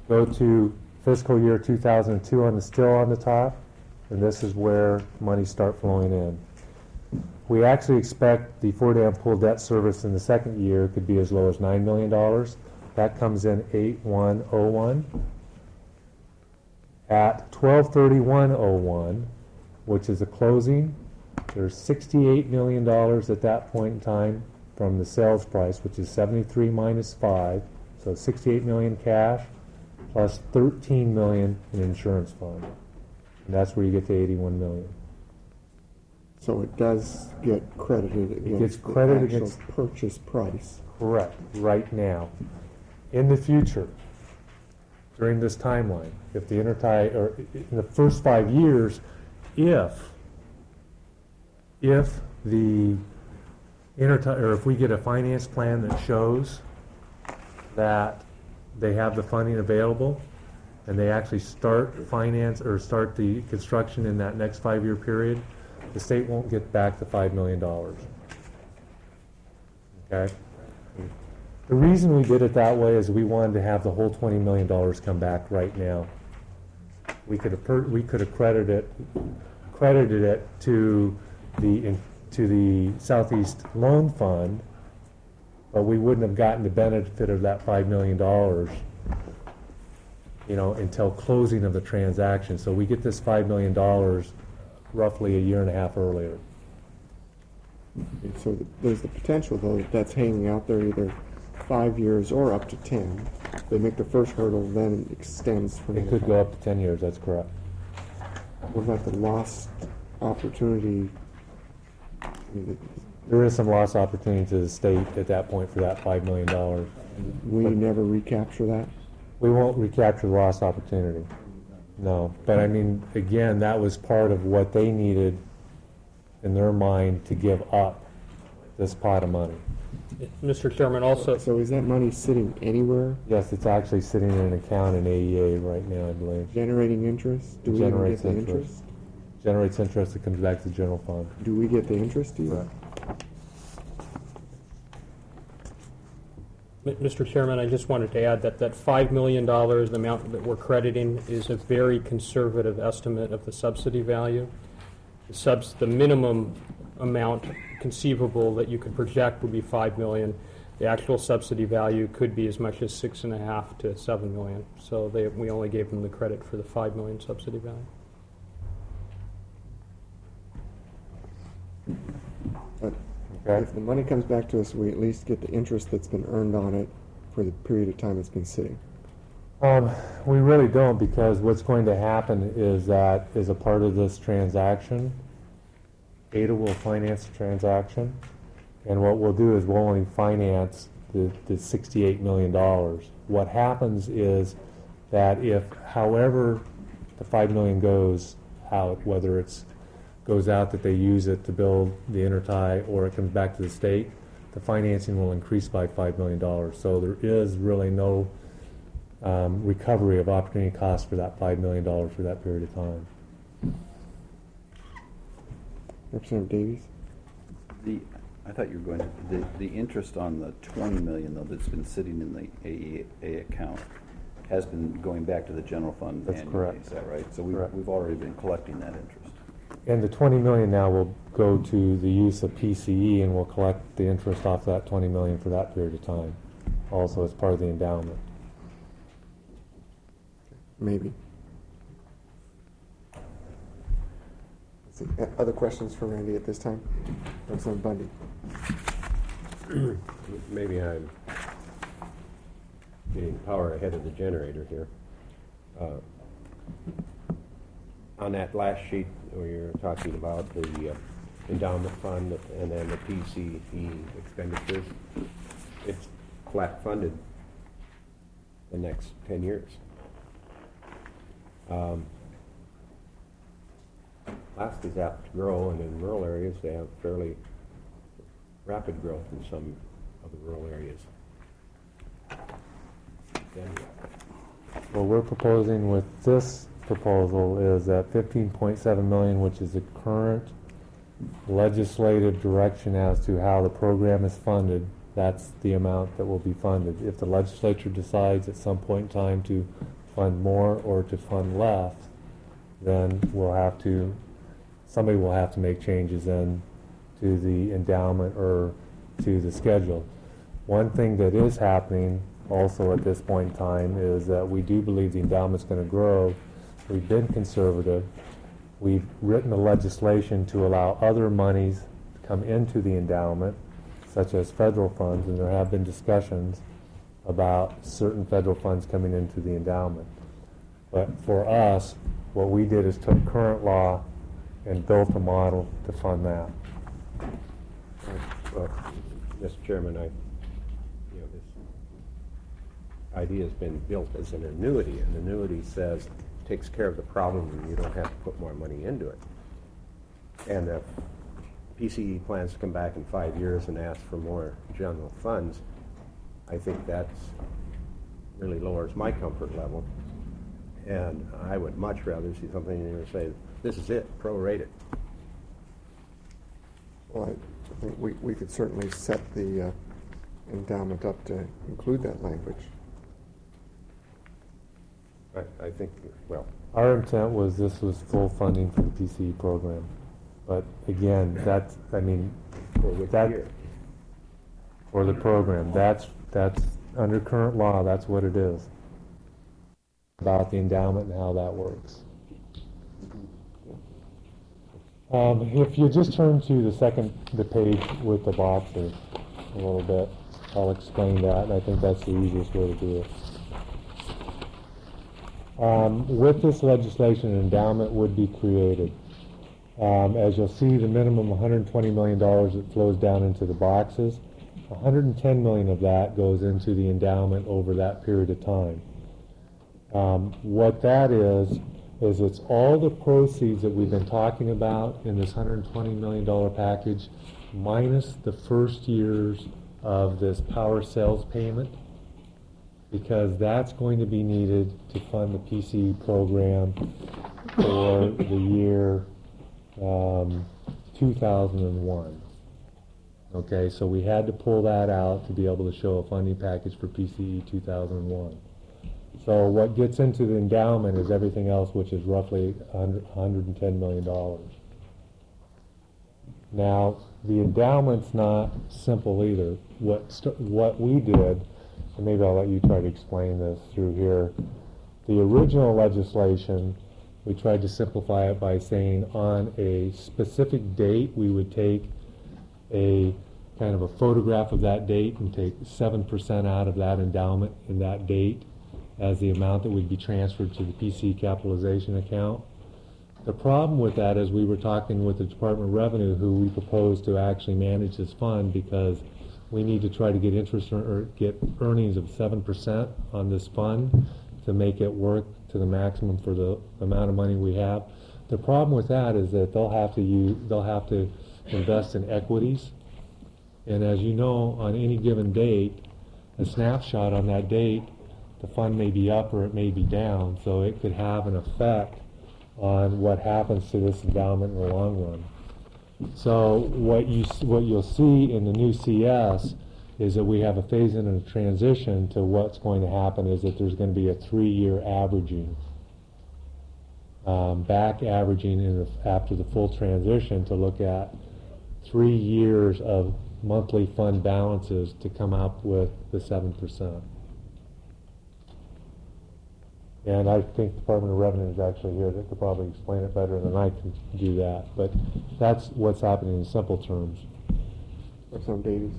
Go to fiscal year two thousand two on the, still on the top, and this is where money start flowing in. We actually expect the Fort Dam Pool debt service in the second year could be as low as nine million dollars. That comes in eight one oh one. At twelve thirty-one oh one, which is a closing, there's sixty-eight million dollars at that point in time from the sales price, which is seventy-three minus five, so sixty-eight million cash plus thirteen million in insurance fund. And that's where you get to eighty-one million. So it does get credited It gets against the credited actual against, purchase price. correct, right now. In the future, during this timeline, if the intertie, or in the first five years, if, if the intertie, or if we get a finance plan that shows that they have the funding available, and they actually start finance, or start the construction in that next five-year period, the state won't get back the five million dollars. Okay? The reason we did it that way is we wanted to have the whole twenty million dollars come back right now. We could have per, we could have credited it, credited it to the in, to the Southeast Loan Fund, but we wouldn't have gotten the benefit of that five million dollars, you know, until closing of the transaction. So we get this five million dollars roughly a year and a half earlier. And so th- there's the potential, though, that that's hanging out there either five years or up to ten. They make the first hurdle, then it extends from It there. could go up to ten years, that's correct. What about the lost opportunity? I mean, There is some lost opportunity to the state at that point for that five million dollars. we never recapture that? We won't recapture the lost opportunity, no. But I mean, again, that was part of what they needed in their mind to give up this pot of money. Mister Chairman, also, So is that money sitting anywhere, Yes, it's actually sitting in an account in A E A right now, I believe. generating interest? Do we even Generates get the interest. interest? Generates interest that comes back to the general fund. Do we get the interest either? M- Mister Chairman, I just wanted to add that that five million dollars, the amount that we're crediting, is a very conservative estimate of the subsidy value. The subs, the minimum amount conceivable that you could project would be five million dollars. The actual subsidy value could be as much as six and a half to seven million. So they, we only gave them the credit for the five million subsidy value. But Okay. if the money comes back to us, we at least get the interest that's been earned on it for the period of time it's been sitting. Um, we really don't, because what's going to happen is that as a part of this transaction, Ada will finance the transaction, and what we'll do is we'll only finance the, the sixty-eight million dollars. What happens is that if, however, the five million dollars goes out, whether it's goes out that they use it to build the intertie or it comes back to the state, the financing will increase by five million dollars. So there is really no um, recovery of opportunity costs for that five million dollars for that period of time. Representative Davies? The, I thought you were going to, the, the interest on the twenty million though that's been sitting in the A E A account has been going back to the general fund That's annually, correct. is that right? So we've, Correct. we've already been collecting that interest. And the twenty million dollars now will go to the use of P C E, and we'll collect the interest off that twenty million dollars for that period of time, also as part of the endowment. Maybe. Let's see. Uh, Other questions for Randy at this time? Representative Bundy? Maybe I'm getting power ahead of the generator here. Uh, On that last sheet where you're talking about the uh, endowment fund and then the P C E expenditures, it's flat funded the next ten years. Um, Alaska is apt to grow, and in rural areas they have fairly rapid growth in some of the rural areas. Then, What we're proposing with this proposal is that fifteen point seven million dollars, which is the current legislative direction as to how the program is funded, that's the amount that will be funded. If the legislature decides at some point in time to fund more or to fund less, then we'll have to, somebody will have to make changes then to the endowment or to the schedule. One thing that is happening also at this point in time is that we do believe the endowment's going to grow. We've been conservative. We've written the legislation to allow other monies to come into the endowment, such as federal funds, and there have been discussions about certain federal funds coming into the endowment. But for us, what we did is took current law and built a model to fund that. Well, Mister Chairman, I, you know, this idea has been built as an annuity. An annuity says, takes care of the problem and you don't have to put more money into it. And if P C E plans to come back in five years and ask for more general funds, I think that's really lowers my comfort level. And I would much rather see something in here say, this is it, prorate it. Well, I think we, we could certainly set the uh, endowment up to include that language. I, I think, well, Our intent was this was full funding for the P C E program. But again, that's, I mean, for which that, year? for the program, that's, that's, under current law, that's what it is. About the endowment and how that works. Um, if you just turn to the second, the page with the boxes a little bit, I'll explain that, and I think that's the easiest way to do it. Um, with this legislation, an endowment would be created. Um, as you'll see, the minimum one hundred twenty million dollars that flows down into the boxes, one hundred ten million dollars of that goes into the endowment over that period of time. Um, what that is, is it's all the proceeds that we've been talking about in this one hundred twenty million dollars package, minus the first years of this power sales payment, because that's going to be needed to fund the P C E program for the year um, two thousand one. Okay, so we had to pull that out to be able to show a funding package for P C E two thousand one. So what gets into the endowment is everything else, which is roughly one hundred ten million dollars. Now, the endowment's not simple either. What, st- what we did, and maybe I'll let you try to explain this through here, the original legislation, we tried to simplify it by saying on a specific date we would take a kind of a photograph of that date and take seven percent out of that endowment in that date as the amount that would be transferred to the P C E capitalization account. The problem with that is we were talking with the Department of Revenue, who we proposed to actually manage this fund, because we need to try to get interest or, or get earnings of seven percent on this fund to make it work to the maximum for the amount of money we have. The problem with that is that they'll have to use, they'll have to invest in equities, and as you know, on any given date, a snapshot on that date, the fund may be up or it may be down, so it could have an effect on what happens to this endowment in the long run. So what you what you'll see in the new C S is that we have a phase-in and a transition to what's going to happen is that there's going to be a three-year averaging, um, back averaging in the, after the full transition to look at three years of monthly fund balances to come up with the seven percent. And I think the Department of Revenue is actually here that could probably explain it better than I can do that. But that's what's happening in simple terms. Representative Davies.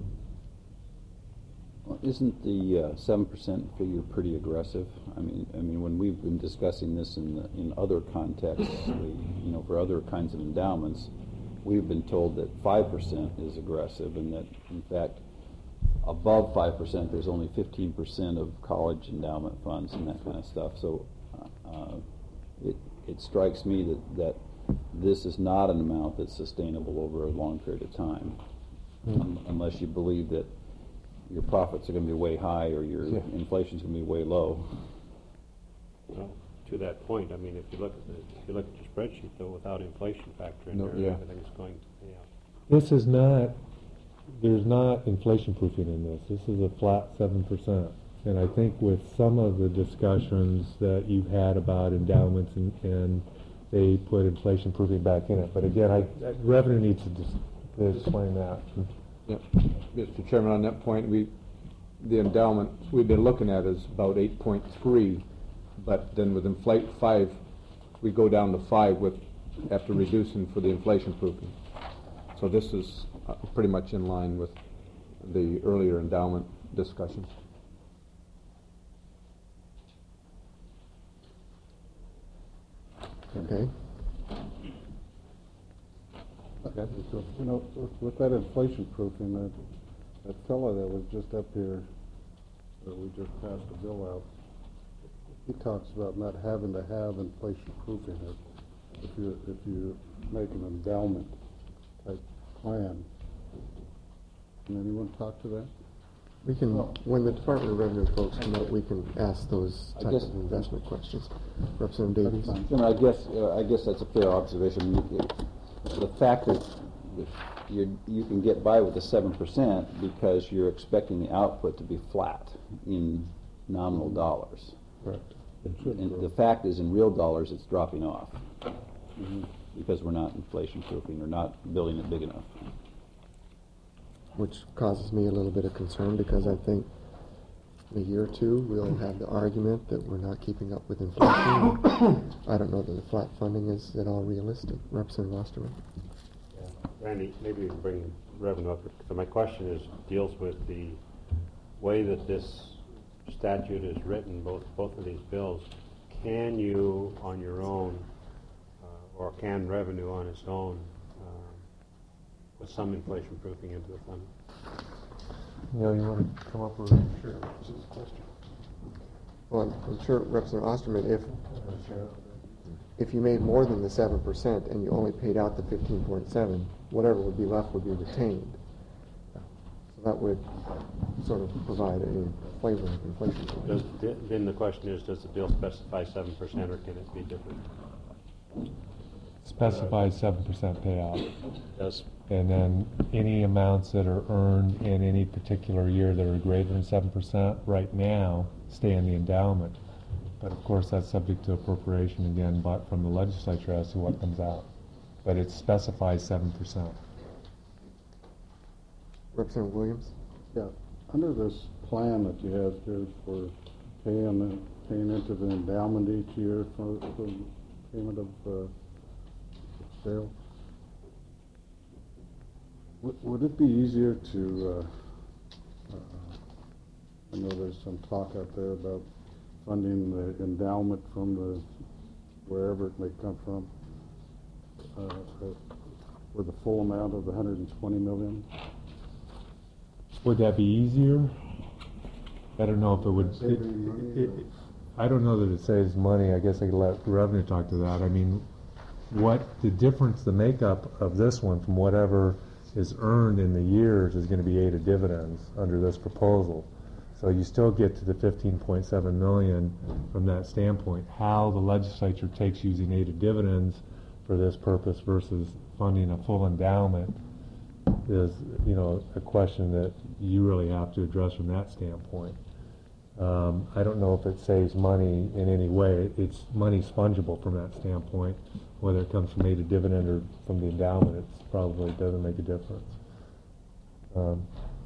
Well, isn't the uh, seven percent figure pretty aggressive? I mean, I mean, when we've been discussing this in the, in other contexts, we, you know, for other kinds of endowments, we've been told that five percent is aggressive, and that, in fact, above five percent, there's only fifteen percent of college endowment funds and that kind of stuff. So uh, it, it strikes me that, that this is not an amount that's sustainable over a long period of time, mm-hmm. um, unless you believe that your profits are going to be way high or your yeah. inflation's going to be way low. Well, to that point, I mean, if you look at the, if you look at your spreadsheet, though, without inflation factor in no, there, yeah. everything's going, yeah. This is not, there's not inflation proofing in this. This is a flat seven percent. And I think with some of the discussions that you've had about endowments and, and they put inflation proofing back in it. But again, I, I- revenue needs to dis- to explain that. Yeah, Mister Chairman, on that point, we, the endowment we've been looking at is about eight point three, but then with inflate five, we go down to five with, after reducing for the inflation proofing. So this is uh, pretty much in line with the earlier endowment discussions. Okay. Okay. So, you know, with, with that inflation proofing, that, that fellow that was just up here, that we just passed a bill out, he talks about not having to have inflation proofing it if you if you make an endowment type plan. Can anyone talk to that? We can, when the Department of Revenue folks come up, we can ask those I type guess- of investment questions. Representative Davies? Chairman, I guess, uh, I guess that's a fair observation. You- it- The fact that that you, you can get by with the seven percent because you're expecting the output to be flat in nominal dollars. Right. And the fact is, in real dollars, it's dropping off because we're not inflation proofing or not building it big enough. Which causes me a little bit of concern because I think in a year or two we'll have the argument that we're not keeping up with inflation. I don't know that the flat funding is at all realistic. Representative Osterman? Randy, maybe we can bring revenue up. So my question is, deals with the way that this statute is written, both, both of these bills. Can you, on your own, uh, or can revenue on its own, uh, put some inflation proofing into the fund? Neil, you want to come up with? Sure. Well, I'm I'm sure Representative Osterman, if if you made more than the seven percent and you only paid out the fifteen point seven, whatever would be left would be retained. So that would sort of provide a flavor of inflation. Does, then the question is, does the bill specify seven percent or can it be different? Specifies seven percent payout. Does. And then any amounts that are earned in any particular year that are greater than seven percent right now stay in the endowment. But of course, that's subject to appropriation again, but from the legislature as to what comes out. But it specifies seven percent. Representative Williams? Yeah. Under this plan that you have here for paying the, paying into the endowment each year for, for payment of uh, sale, would, would it be easier to? Uh, uh, I know there's some talk out there about funding the endowment from the wherever it may come from, uh, uh, with the full amount of the one hundred twenty million. Would that be easier? I don't know if it would. It, it, it, I don't know that it saves money. I guess I could let revenue talk to that. I mean, what the difference, the makeup of this one from whatever is earned in the years is going to be A D A dividends under this proposal. So you still get to the fifteen point seven million from that standpoint. How the legislature takes using A D A dividends for this purpose versus funding a full endowment is, you know, a question that you really have to address from that standpoint. Um, I don't know if it saves money in any way. It's money's fungible from that standpoint. Whether it comes from A D A dividend or from the endowment, it probably doesn't make a difference. Um,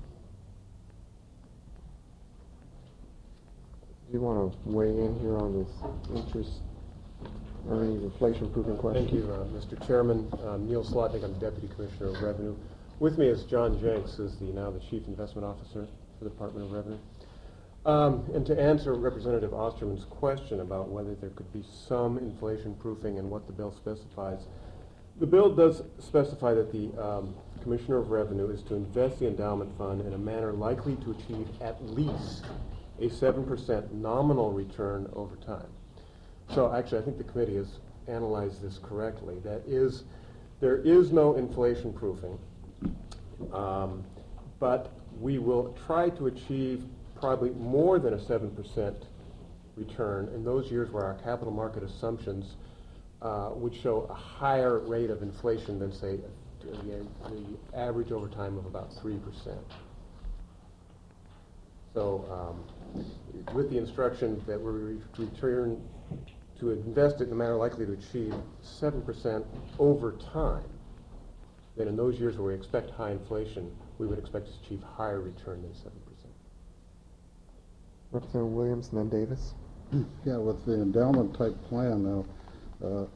Do you want to weigh in here on this interest earnings inflation proofing question? Thank you, uh, Mister Chairman. Um, Neil Slotnick, I'm Deputy Commissioner of Revenue. With me is John Jenks, who's the, now the Chief Investment Officer for the Department of Revenue. Um, and to answer Representative Osterman's question about whether there could be some inflation proofing and what the bill specifies, the bill does specify that the um, Commissioner of Revenue is to invest the endowment fund in a manner likely to achieve at least a seven percent nominal return over time. So actually, I think the committee has analyzed this correctly. That is, there is no inflation proofing, um, but we will try to achieve probably more than a seven percent return in those years where our capital market assumptions uh, would show a higher rate of inflation than, say, the, the average over time of about three percent. So um, with the instruction that we re- return to invest it in a manner likely to achieve seven percent over time, then in those years where we expect high inflation, we would expect to achieve higher return than seven percent. Representative Williams and then Davis. Yeah, with the endowment type plan now, uh,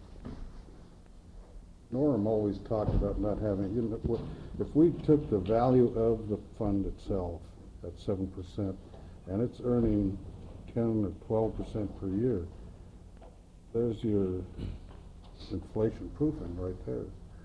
Norm always talked about not having, you know, if we took the value of the fund itself at seven percent and it's earning ten or twelve percent per year, there's your inflation proofing right there.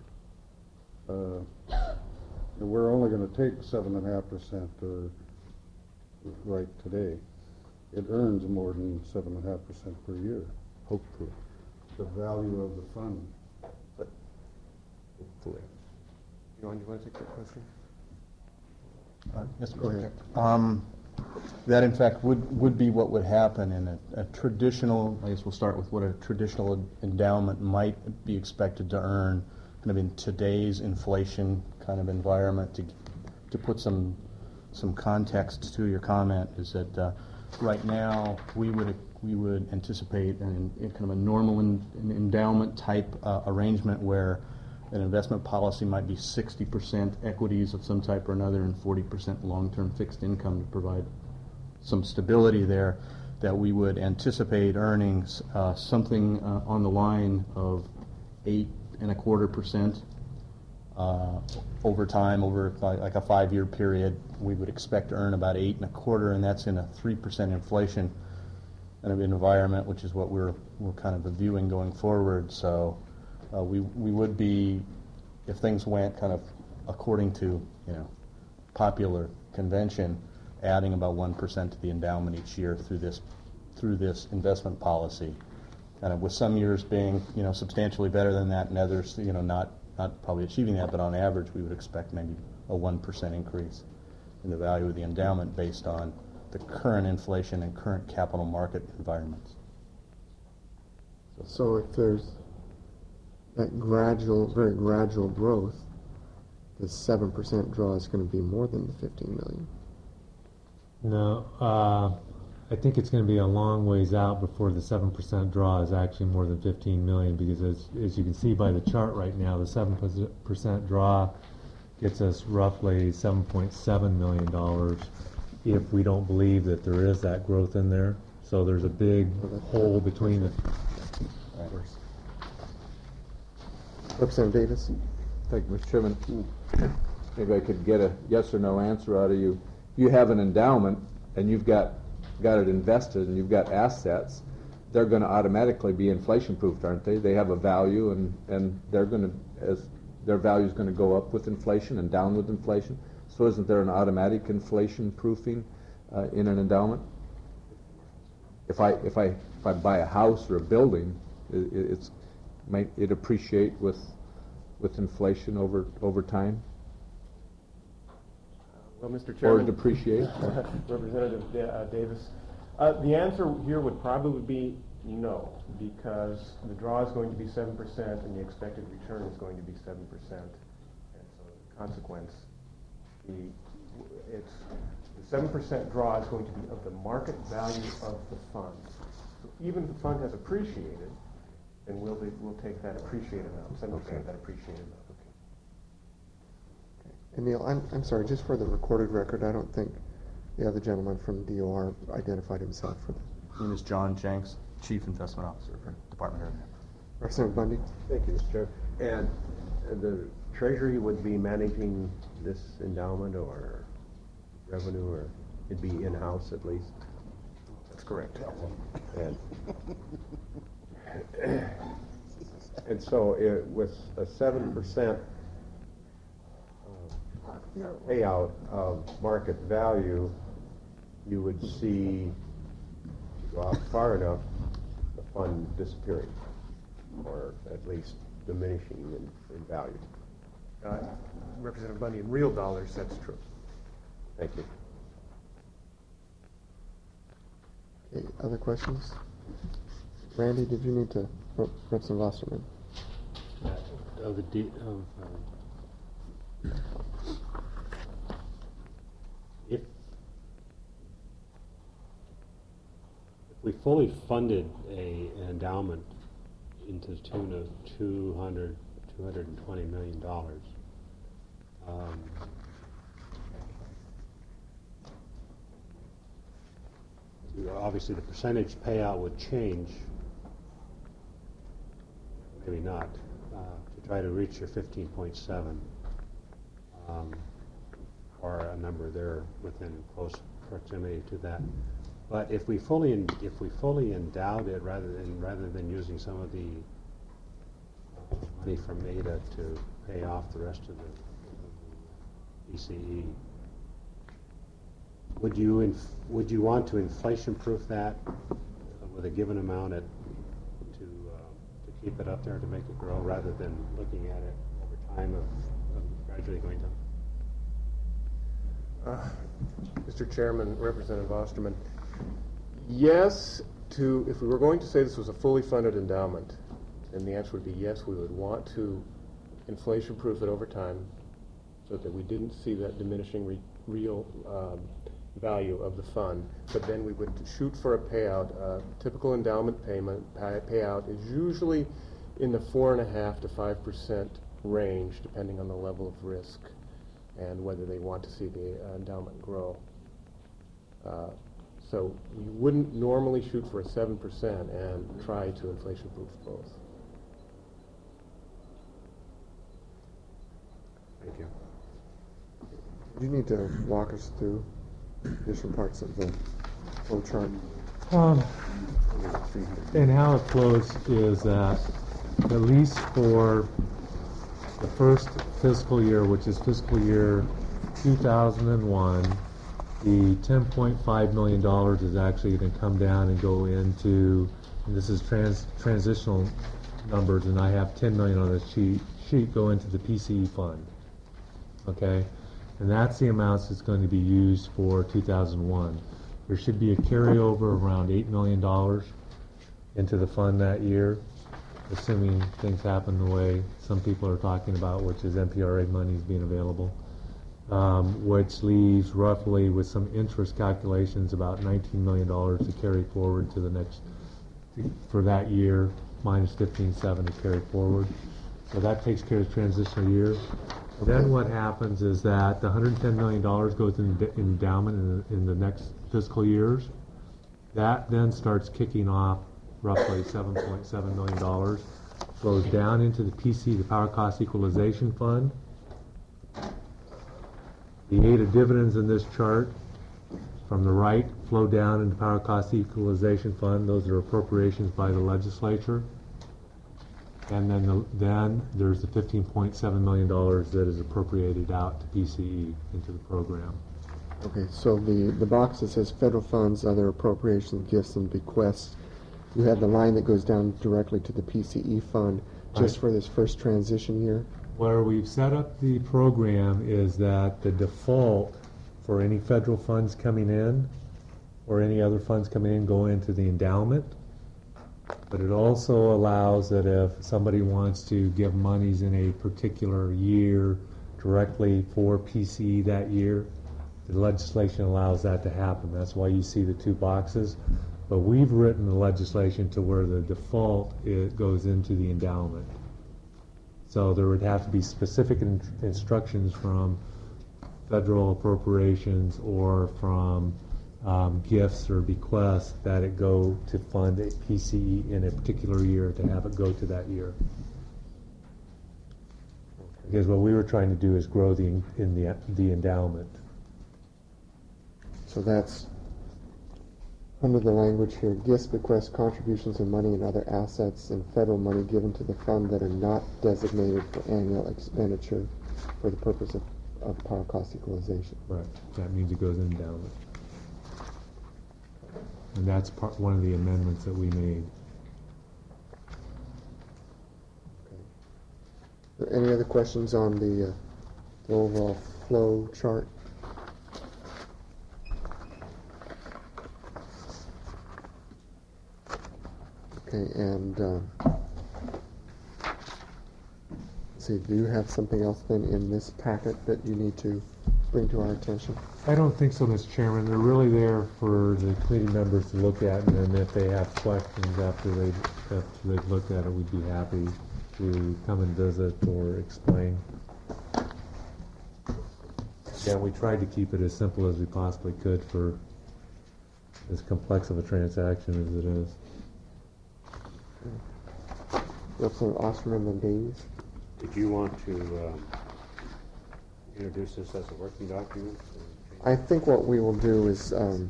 Uh, and we're only going to take seven and a half percent or right today. It earns more than seven and a half percent per year, hopefully. The value of the fund. But hopefully. John, do you want to take that question? Uh, yes, Go ahead. Um, that, in fact, would, would be what would happen in a, a traditional, I guess we'll start with what a traditional endowment might be expected to earn kind of in today's inflation kind of environment. To, to put some, some context to your comment is that uh, right now we would, we would anticipate an, in kind of a normal in, an endowment type uh, arrangement where an investment policy might be sixty percent equities of some type or another and forty percent long-term fixed income to provide some stability there, that we would anticipate earnings uh, something uh, on the line of eight and a quarter percent uh, over time, over like a five-year period. We would expect to earn about eight and a quarter, and that's in a three percent inflation kind of environment, which is what we're we're kind of viewing going forward. So. Uh, we we would be, if things went kind of according to you know popular convention, adding about one percent to the endowment each year through this through this investment policy, kind of with some years being you know substantially better than that, and others you know not not probably achieving that, but on average we would expect maybe a one percent increase in the value of the endowment based on the current inflation and current capital market environments. So if there's that gradual, very gradual growth, the seven percent draw is going to be more than the fifteen million. No, uh, I think it's going to be a long ways out before the seven percent draw is actually more than fifteen million, because as, as you can see by the chart right now, the seven percent draw gets us roughly seven point seven million dollars if we don't believe that there is that growth in there. So there's a big hole between the... Of course. Representative Davis. Thank you, Mister Chairman. Maybe I could get a yes or no answer out of you. You have an endowment and you've got got it invested and you've got assets. They're going to automatically be inflation proofed, aren't they? They have a value, and, and they're going to, as their value is going to go up with inflation and down with inflation. So isn't there an automatic inflation proofing uh, in an endowment? If I if I if I buy a house or a building, it, it's might it appreciate with with inflation over over time? Well, Mister Chairman. Or depreciate? Representative Da- uh, Davis. Uh, the answer here would probably be no, because the draw is going to be seven percent and the expected return is going to be seven percent. And so the consequence, the, it's, the seven percent draw is going to be of the market value of the fund. So even if the fund has appreciated, then we'll, be, we'll take that appreciated amount, seven percent of that appreciated amount. And Neil, I'm, I'm sorry, just for the recorded record, I don't think the other gentleman from D O R identified himself for this. My name is John Jenks, Chief Investment Officer for Department of Revenue. Representative Bundy. Thank you, Mister Chair. And uh, the Treasury would be managing this endowment or revenue, or it'd be in-house at least? That's correct. And, and so it, with a seven percent payout of market value, you would see, if you go out far enough, the fund disappearing, or at least diminishing in, in value. Uh, Representative Bundy, in real dollars, that's true. Thank you. Okay, other questions? Randy, did you need to, oh, Representative Osterman? Uh, of the de- of, um, if we fully funded a, an endowment into the tune of two hundred, two hundred twenty million dollars. Um, obviously, the percentage payout would change, maybe not, uh, to try to reach your fifteen point seven, um, or a number there within close proximity to that. But if we fully en if we fully endowed it rather than rather than using some of the uh, money from A D A to pay off the rest of the E C E, would you inf would you want to inflation-proof that with a given amount at, to uh, to keep it up there to make it grow, rather than looking at it over time of, of gradually going down? Uh, Mister Chairman, Representative Osterman, yes, to if we were going to say this was a fully funded endowment, then the answer would be yes, we would want to inflation-proof it over time so that we didn't see that diminishing re real um, value of the fund, but then we would shoot for a payout. Uh, typical endowment payment pay, payout is usually in the four and a half to five percent range, depending on the level of risk and whether they want to see the uh, endowment grow. Uh, so we wouldn't normally shoot for a seven percent and try to inflation-proof both. Thank you. You need to walk us through different parts of the flow chart. Um, and how it flows is that at least for the first fiscal year, which is fiscal year two thousand one, the ten point five million dollars is actually going to come down and go into, and this is trans, transitional numbers, and I have ten million dollars on this sheet, sheet go into the P C E fund. Okay? And that's the amounts that's going to be used for two thousand one. There should be a carryover around eight million dollars into the fund that year, assuming things happen the way some people are talking about, which is N P R A money is being available, um, which leaves roughly, with some interest calculations, about nineteen million dollars to carry forward to the next, for that year, minus fifteen point seven to carry forward. So that takes care of the transitional year. Okay. Then what happens is that the one hundred ten million dollars goes in endowment in the, in the next fiscal years. That then starts kicking off roughly seven point seven million dollars, goes down into the P C, the Power Cost Equalization Fund. The A D A dividends in this chart from the right flow down into Power Cost Equalization Fund. Those are appropriations by the legislature. And then, the, then there's the fifteen point seven million dollars that is appropriated out to P C E into the program. Okay, so the, the box that says federal funds, other appropriations, gifts, and bequests, you have the line that goes down directly to the P C E fund just right. for this first transition year? Where we've set up the program is that the default for any federal funds coming in or any other funds coming in go into the endowment. But it also allows that if somebody wants to give monies in a particular year directly for P C E that year, the legislation allows that to happen. That's why you see the two boxes. But we've written the legislation to where the default it goes into the endowment. So there would have to be specific in instructions from federal appropriations or from Um, gifts or bequests that it go to fund a P C E in a particular year, to have it go to that year. Because what we were trying to do is grow the in the the endowment. So that's under the language here: gifts, bequests, contributions of money and other assets, and federal money given to the fund that are not designated for annual expenditure for the purpose of, of power cost equalization. Right. That means it goes in endowment. And that's part, one of the amendments that we made. Okay. Are there any other questions on the, uh, the overall flow chart? Okay, and uh, let's see, do you have something else then in this packet that you need to bring to our attention? I don't think so, Mister Chairman. They're really there for the committee members to look at, and then if they have questions after they after they've looked at it, we'd be happy to come and visit or explain. Yeah, we tried to keep it as simple as we possibly could for as complex of a transaction as it is. Representative Osterman and Davies. Did you want to um, introduce this as a working document? I think what we will do is um,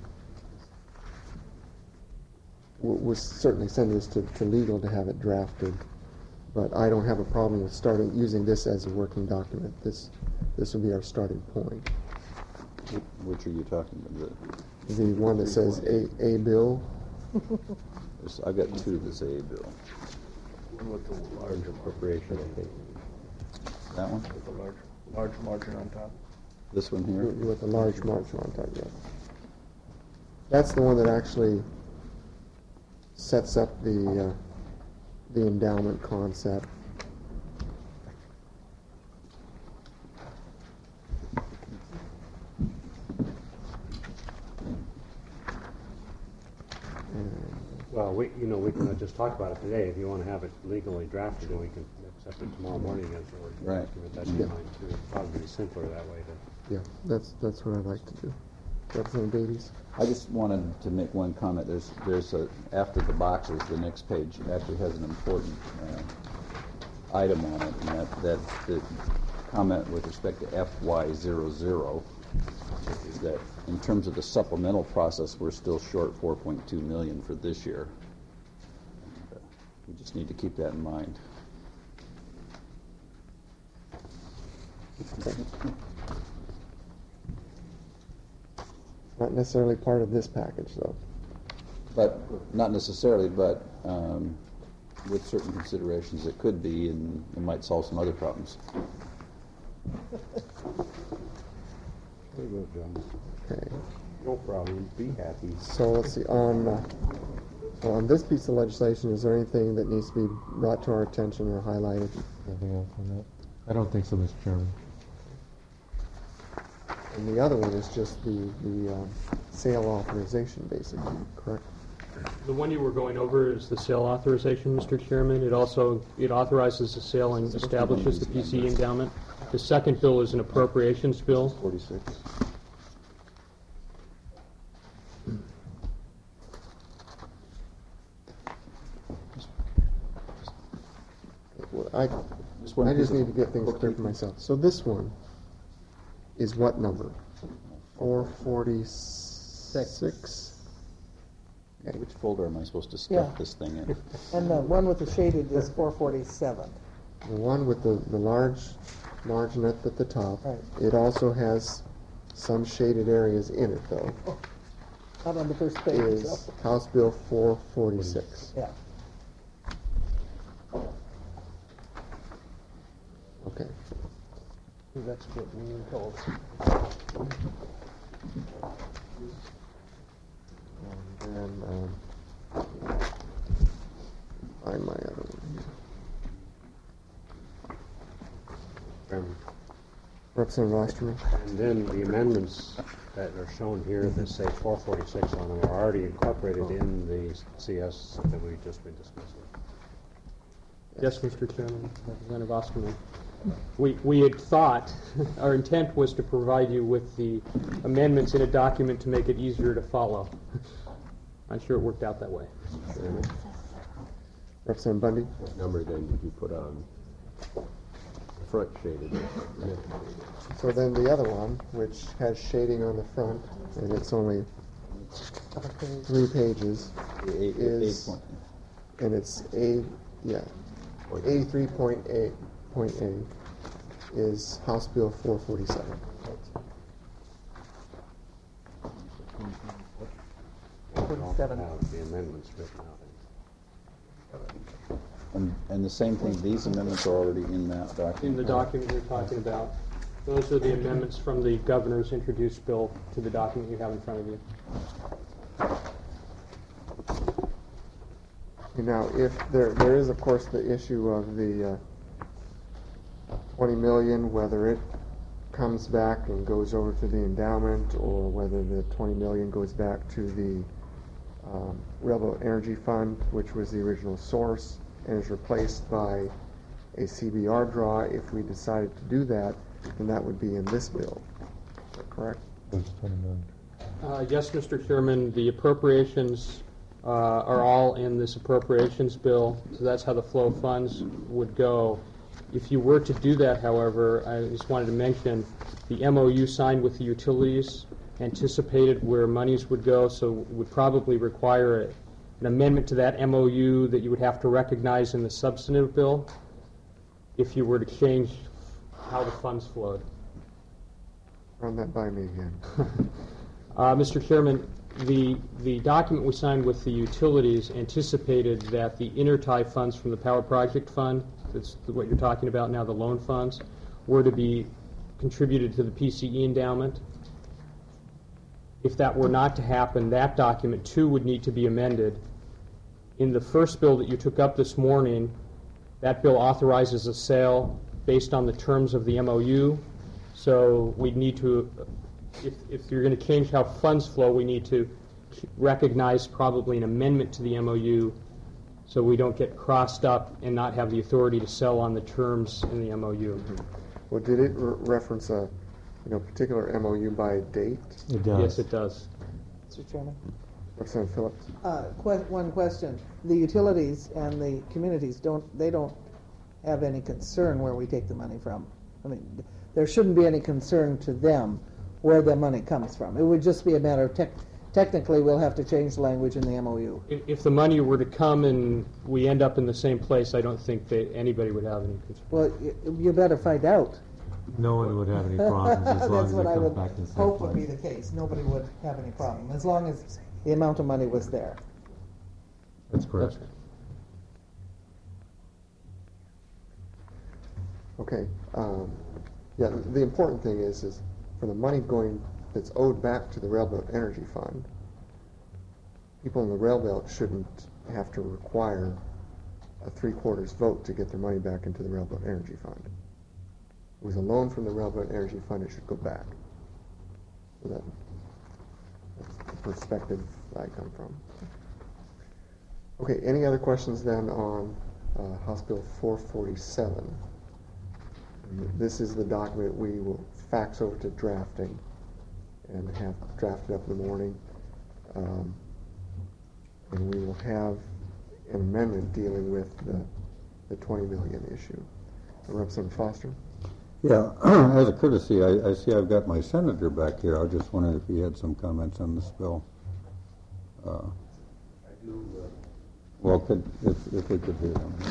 we'll, we'll certainly send this to, to legal to have it drafted, but I don't have a problem with starting using this as a working document. This this will be our starting point. Which are you talking about? The, The one that says A, A bill. There's- I've got two that say A bill. One with the large appropriation, I think. That one? With the large, large margin on top. This one here? With a large margin on top, yes. That's the one that actually sets up the uh, the endowment concept. Well, we, you know, we can just talk about it today. If you want to have it legally drafted, then we can accept it tomorrow morning as a working Right. document. That's Yeah. fine too. It'd probably be simpler that way to. Yeah, that's that's what I'd like to do. Representative Davies. I just wanted to make one comment. There's, there's a, after the boxes, the next page actually has an important uh, item on it, and that, that's the comment with respect to F Y zero zero, is that in terms of the supplemental process, we're still short four point two million for this year. And, uh, we just need to keep that in mind. Okay. Not necessarily part of this package, though. But, not necessarily, but um, with certain considerations it could be, and it might solve some other problems. Very good, John. Okay. No problem. Be happy. So let's see. On uh, so on this piece of legislation, is there anything that needs to be brought to our attention or highlighted? Anything else on that? I don't think so, Mister Chairman. And the other one is just the the um, sale authorization, basically, correct? The one you were going over is the sale authorization, Mister Chairman. It also, it authorizes the sale and establishes the P C E endowment. The second bill is an appropriations bill. forty-six. Well, I Just one I just piece need of to get things clear for myself. So this one is what number? Four forty-six. Which folder am I supposed to Yeah. stuff this thing in? And the one with the shaded is four forty-seven. The one with the, the large marginette at the top. Right. It also has some shaded areas in it, though. Not on the first page, Is so. House Bill four forty-six. Yeah. Okay. That's what we were told. And then, um, find my other one here. Um, Representative Osterman. And then the amendments that are shown here that say four forty-six on them are already incorporated in the C S that we've just been discussing. Yes, Mister Chairman, Representative Osterman. We, we had thought, our intent was to provide you with the amendments in a document to make it easier to follow. I'm sure it worked out that way. Representative Bundy. What number then did you put on the front shaded? So then the other one, which has shading on the front, and it's only three pages, Eight- is, eight point- and it's A, yeah, eighty-three point eight point A is House Bill four forty-seven. forty-seven. Have the amendments written out. And, and the same thing, these amendments are already in that document. In the document you're talking about. Those are the amendments from the governor's introduced bill to the document you have in front of you. And now, if there, there is, of course, the issue of the uh, twenty million, whether it comes back and goes over to the endowment, or whether the twenty million goes back to the um, Railroad Energy Fund, which was the original source, and is replaced by a C B R draw. If we decided to do that, then that would be in this bill. Is that correct? Uh, yes, Mister Chairman, the appropriations uh, are all in this appropriations bill, so that's how the flow of funds would go. If you were to do that, however, I just wanted to mention the M O U signed with the utilities anticipated where monies would go, so would probably require a, an amendment to that M O U that you would have to recognize in the substantive bill if you were to change how the funds flowed. Run that by me again. uh, Mister Chairman, the the document we signed with the utilities anticipated that the intertie funds from the Power Project Fund, that's what you're talking about now, the loan funds, were to be contributed to the P C E endowment. If that were not to happen, that document too would need to be amended. In the first bill that you took up this morning, that bill authorizes a sale based on the terms of the M O U. So we need to, if, if you're going to change how funds flow, we need to recognize probably an amendment to the M O U so we don't get crossed up and not have the authority to sell on the terms in the M O U. Mm-hmm. Well, did it re reference a you know, particular M O U by date? It does. Yes, it does. Mister Chairman? Representative Phillips? Uh, que one question. The utilities and the communities, don't they don't have any concern where we take the money from. I mean, there shouldn't be any concern to them where the money comes from. It would just be a matter of tech technically we'll have to change the language in the M O U. If, if the money were to come and we end up in the same place, I don't think that anybody would have any concern. Well, you, you better find out. No one would have any problems as long That's as it what I comes would back in the same hope place. would be the case. Nobody would have any problem, as long as the amount of money was there. That's correct. Okay. Um, yeah, the, the important thing is, is for the money going that's owed back to the Railroad Energy Fund, people in the rail belt shouldn't have to require a three-quarters vote to get their money back into the Railroad Energy Fund. It was a loan from the Railroad Energy Fund, it should go back. So that, that's the perspective I come from. Okay, any other questions then on uh, House Bill four forty-seven? This is the document we will fax over to drafting and have drafted up in the morning. Um, and we will have an amendment dealing with the, the twenty million issue. Representative Foster? Yeah, as a courtesy, I, I see I've got my senator back here. I was just wondering if he had some comments on this bill. Uh, I do. Uh, well, could, if, if we could hear him.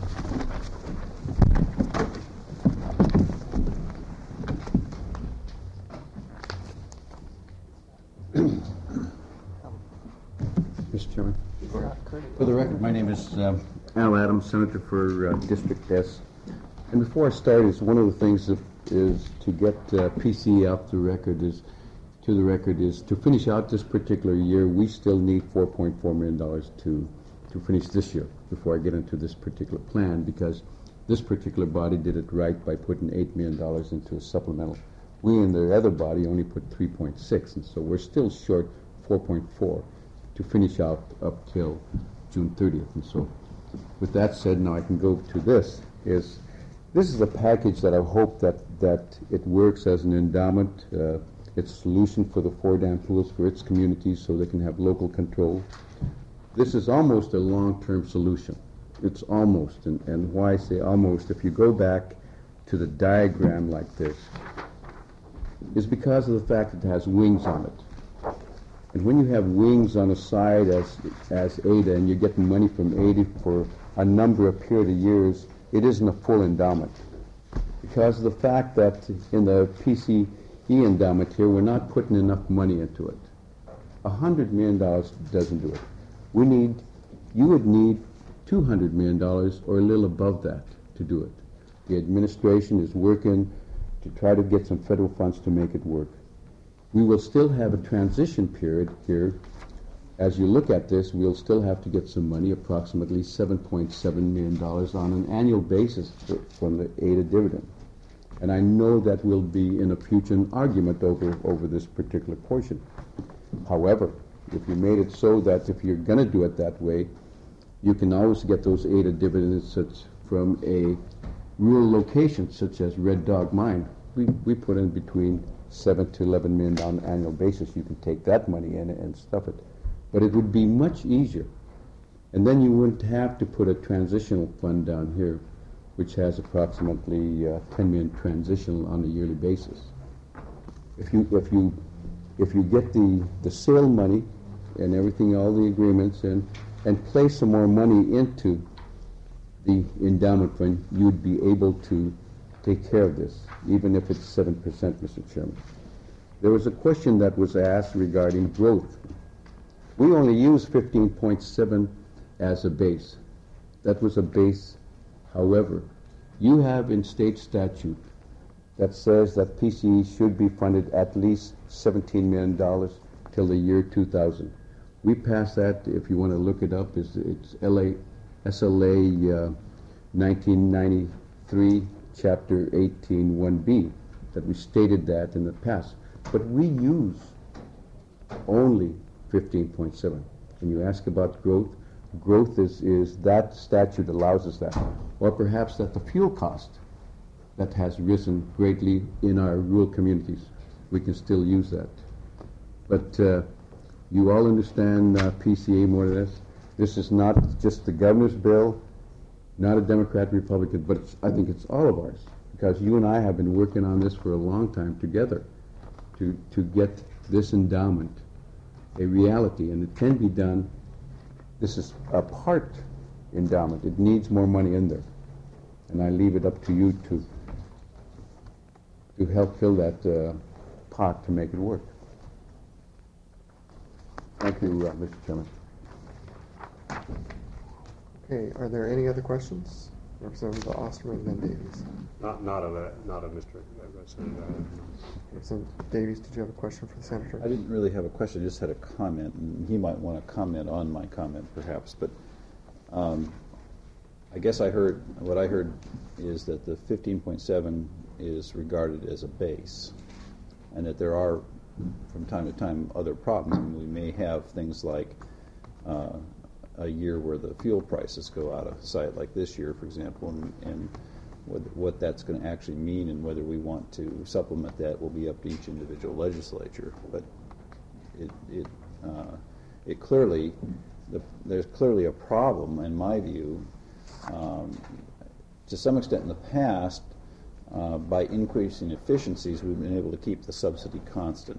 Mister Chairman, for the record, my name is uh, Al Adams, Senator for uh, District S. And before I start, is one of the things that is to get uh, P C E out to the record is to the record is to finish out this particular year. We still need four point four million dollars to to finish this year before I get into this particular plan, because this particular body did it right by putting eight million dollars into a supplemental. We in the other body only put three point six, and so we're still short four point four to finish out up till June thirtieth. And so with that said, now I can go to this. Is this is a package that I hope that, that it works as an endowment. Uh, it's a solution for the Fort-Ann Pools, for its communities, so they can have local control. This is almost a long-term solution. It's almost, and, and why I say almost, if you go back to the diagram like this, is because of the fact that it has wings on it. And when you have wings on a side as, as A D A, and you're getting money from A D A for a number of period of years, it isn't a full endowment. Because of the fact that in the P C E endowment here, we're not putting enough money into it. A hundred million dollars doesn't do it. We need, you would need two hundred million dollars or a little above that to do it. The administration is working to try to get some federal funds to make it work. We will still have a transition period here. As you look at this, we'll still have to get some money, approximately seven point seven million dollars on an annual basis for, from the A D A dividend. And I know that we'll be in a future argument over, over this particular portion. However, if you made it so that if you're going to do it that way, you can always get those A D A dividends such from a rural location such as Red Dog Mine. We, we put in between seven to eleven million on an annual basis. You can take that money in and stuff it. But it would be much easier. And then you wouldn't have to put a transitional fund down here, which has approximately uh, ten million transitional on a yearly basis. If you if you if you get the the sale money and everything, all the agreements, and and place some more money into the endowment fund, you'd be able to take care of this, even if it's seven percent, Mister Chairman. There was a question that was asked regarding growth. We only use fifteen point seven as a base. That was a base. However, you have in state statute that says that P C E should be funded at least seventeen million dollars till the year two thousand. We passed that, if you want to look it up, it's, it's L A, S L A uh, nineteen ninety-three, Chapter eighteen one B, that we stated that in the past. But we use only fifteen point seven. When you ask about growth, growth is, is that statute allows us that. Or perhaps that the fuel cost that has risen greatly in our rural communities, we can still use that. But uh, you all understand uh, P C A more or less. This is not just the governor's bill, not a Democrat, Republican, but it's, I think it's all of ours, because you and I have been working on this for a long time together to, to get this endowment a reality, and it can be done. This is a part endowment. It needs more money in there, and I leave it up to you to to help fill that uh, pot to make it work. Thank you, uh, Mister Chairman. Okay, are there any other questions? Representative Osterman, then Davies. Not, not of that, not of Mister Representative. Representative Davies, did you have a question for the senator? I didn't really have a question, I just had a comment, and he might want to comment on my comment perhaps, but um, I guess I heard, what I heard is that the fifteen point seven is regarded as a base, and that there are, from time to time, other problems. I mean, we may have things like uh, a year where the fuel prices go out of sight, like this year, for example, and, and what, what that's going to actually mean and whether we want to supplement that will be up to each individual legislature. But it, it, uh, it clearly, the, there's clearly a problem, in my view, um, to some extent in the past. Uh, by increasing efficiencies, we've been able to keep the subsidy constant.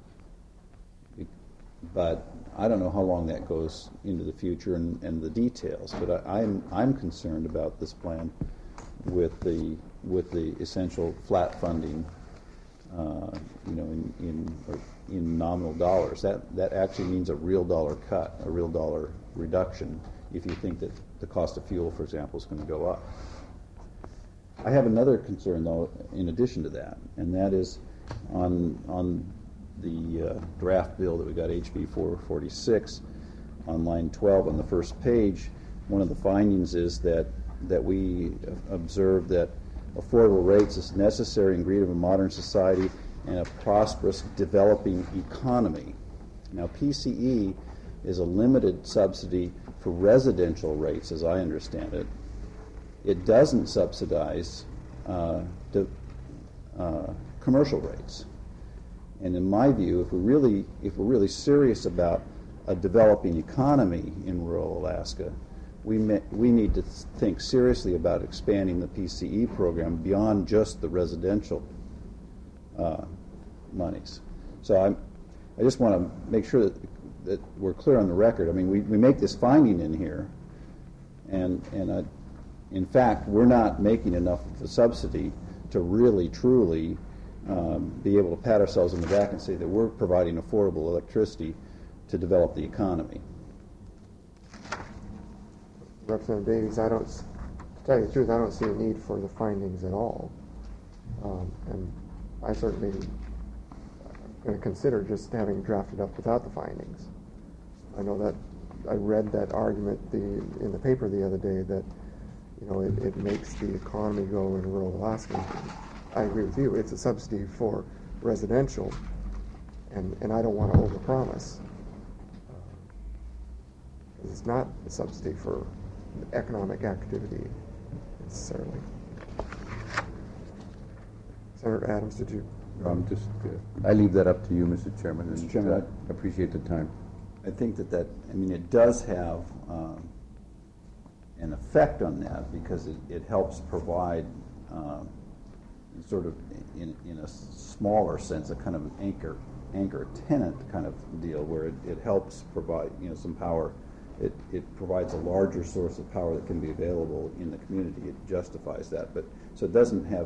But I don't know how long that goes into the future and, and the details. But I, I'm I'm concerned about this plan with the with the essential flat funding, uh, you know, in in, or in nominal dollars. That that actually means a real dollar cut, a real dollar reduction. If you think that the cost of fuel, for example, is going to go up. I have another concern, though, in addition to that, and that is on on the uh, draft bill that we got, H B four forty-six, on line twelve on the first page. One of the findings is that that we observe that affordable rates is necessary ingredient of a modern society and a prosperous developing economy. Now, P C E is a limited subsidy for residential rates, as I understand it. It doesn't subsidize uh, de, uh, commercial rates, and in my view, if we really, if we're really serious about a developing economy in rural Alaska, we may, we need to think seriously about expanding the P C E program beyond just the residential uh, monies. So I'm, I just want to make sure that that we're clear on the record. I mean, we, we make this finding in here, and and I. In fact, we're not making enough of a subsidy to really, truly um, be able to pat ourselves on the back and say that we're providing affordable electricity to develop the economy. Representative Davies, I don't, to tell you the truth, I don't see a need for the findings at all. Um, and I certainly am going to consider just having drafted up without the findings. I know that I read that argument the, in the paper the other day that you know, it, it makes the economy go in rural Alaska. I agree with you, it's a subsidy for residential, and, and I don't want to overpromise. Uh, It's not a subsidy for economic activity necessarily. Senator Adams, did you? Um, just, uh, I leave that up to you, Mister Chairman. Mister and, Chairman, uh, appreciate the time. I think that that, I mean, it does have um, an effect on that because it, it helps provide um, sort of, in, in a smaller sense, a kind of an anchor, anchor tenant kind of deal where it, it helps provide, you know, some power. It, it provides a larger source of power that can be available in the community. It justifies that. But so it doesn't have,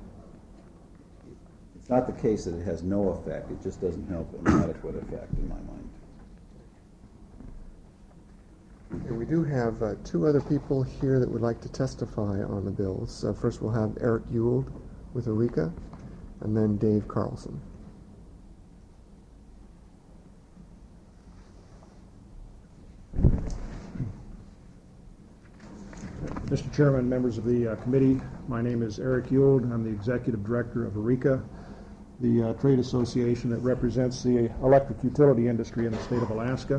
it's not the case that it has no effect. It just doesn't have an adequate effect in my mind. And we do have uh, two other people here that would like to testify on the bills. Uh, first, we'll have Eric Ewald with Eureka, and then Dave Carlson. Mister Chairman, members of the uh, committee, my name is Eric Ewald. I'm the Executive Director of Eureka, the uh, trade association that represents the electric utility industry in the state of Alaska.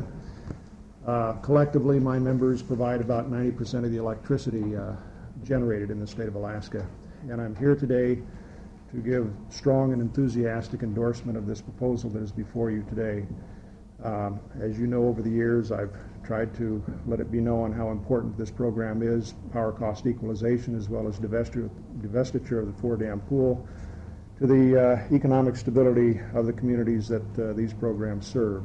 Uh, collectively, my members provide about ninety percent of the electricity uh, generated in the state of Alaska. And I'm here today to give strong and enthusiastic endorsement of this proposal that is before you today. Um, as you know, over the years, I've tried to let it be known how important this program is, power cost equalization as well as divestiture, divestiture of the four-dam pool, to the uh, economic stability of the communities that uh, these programs serve.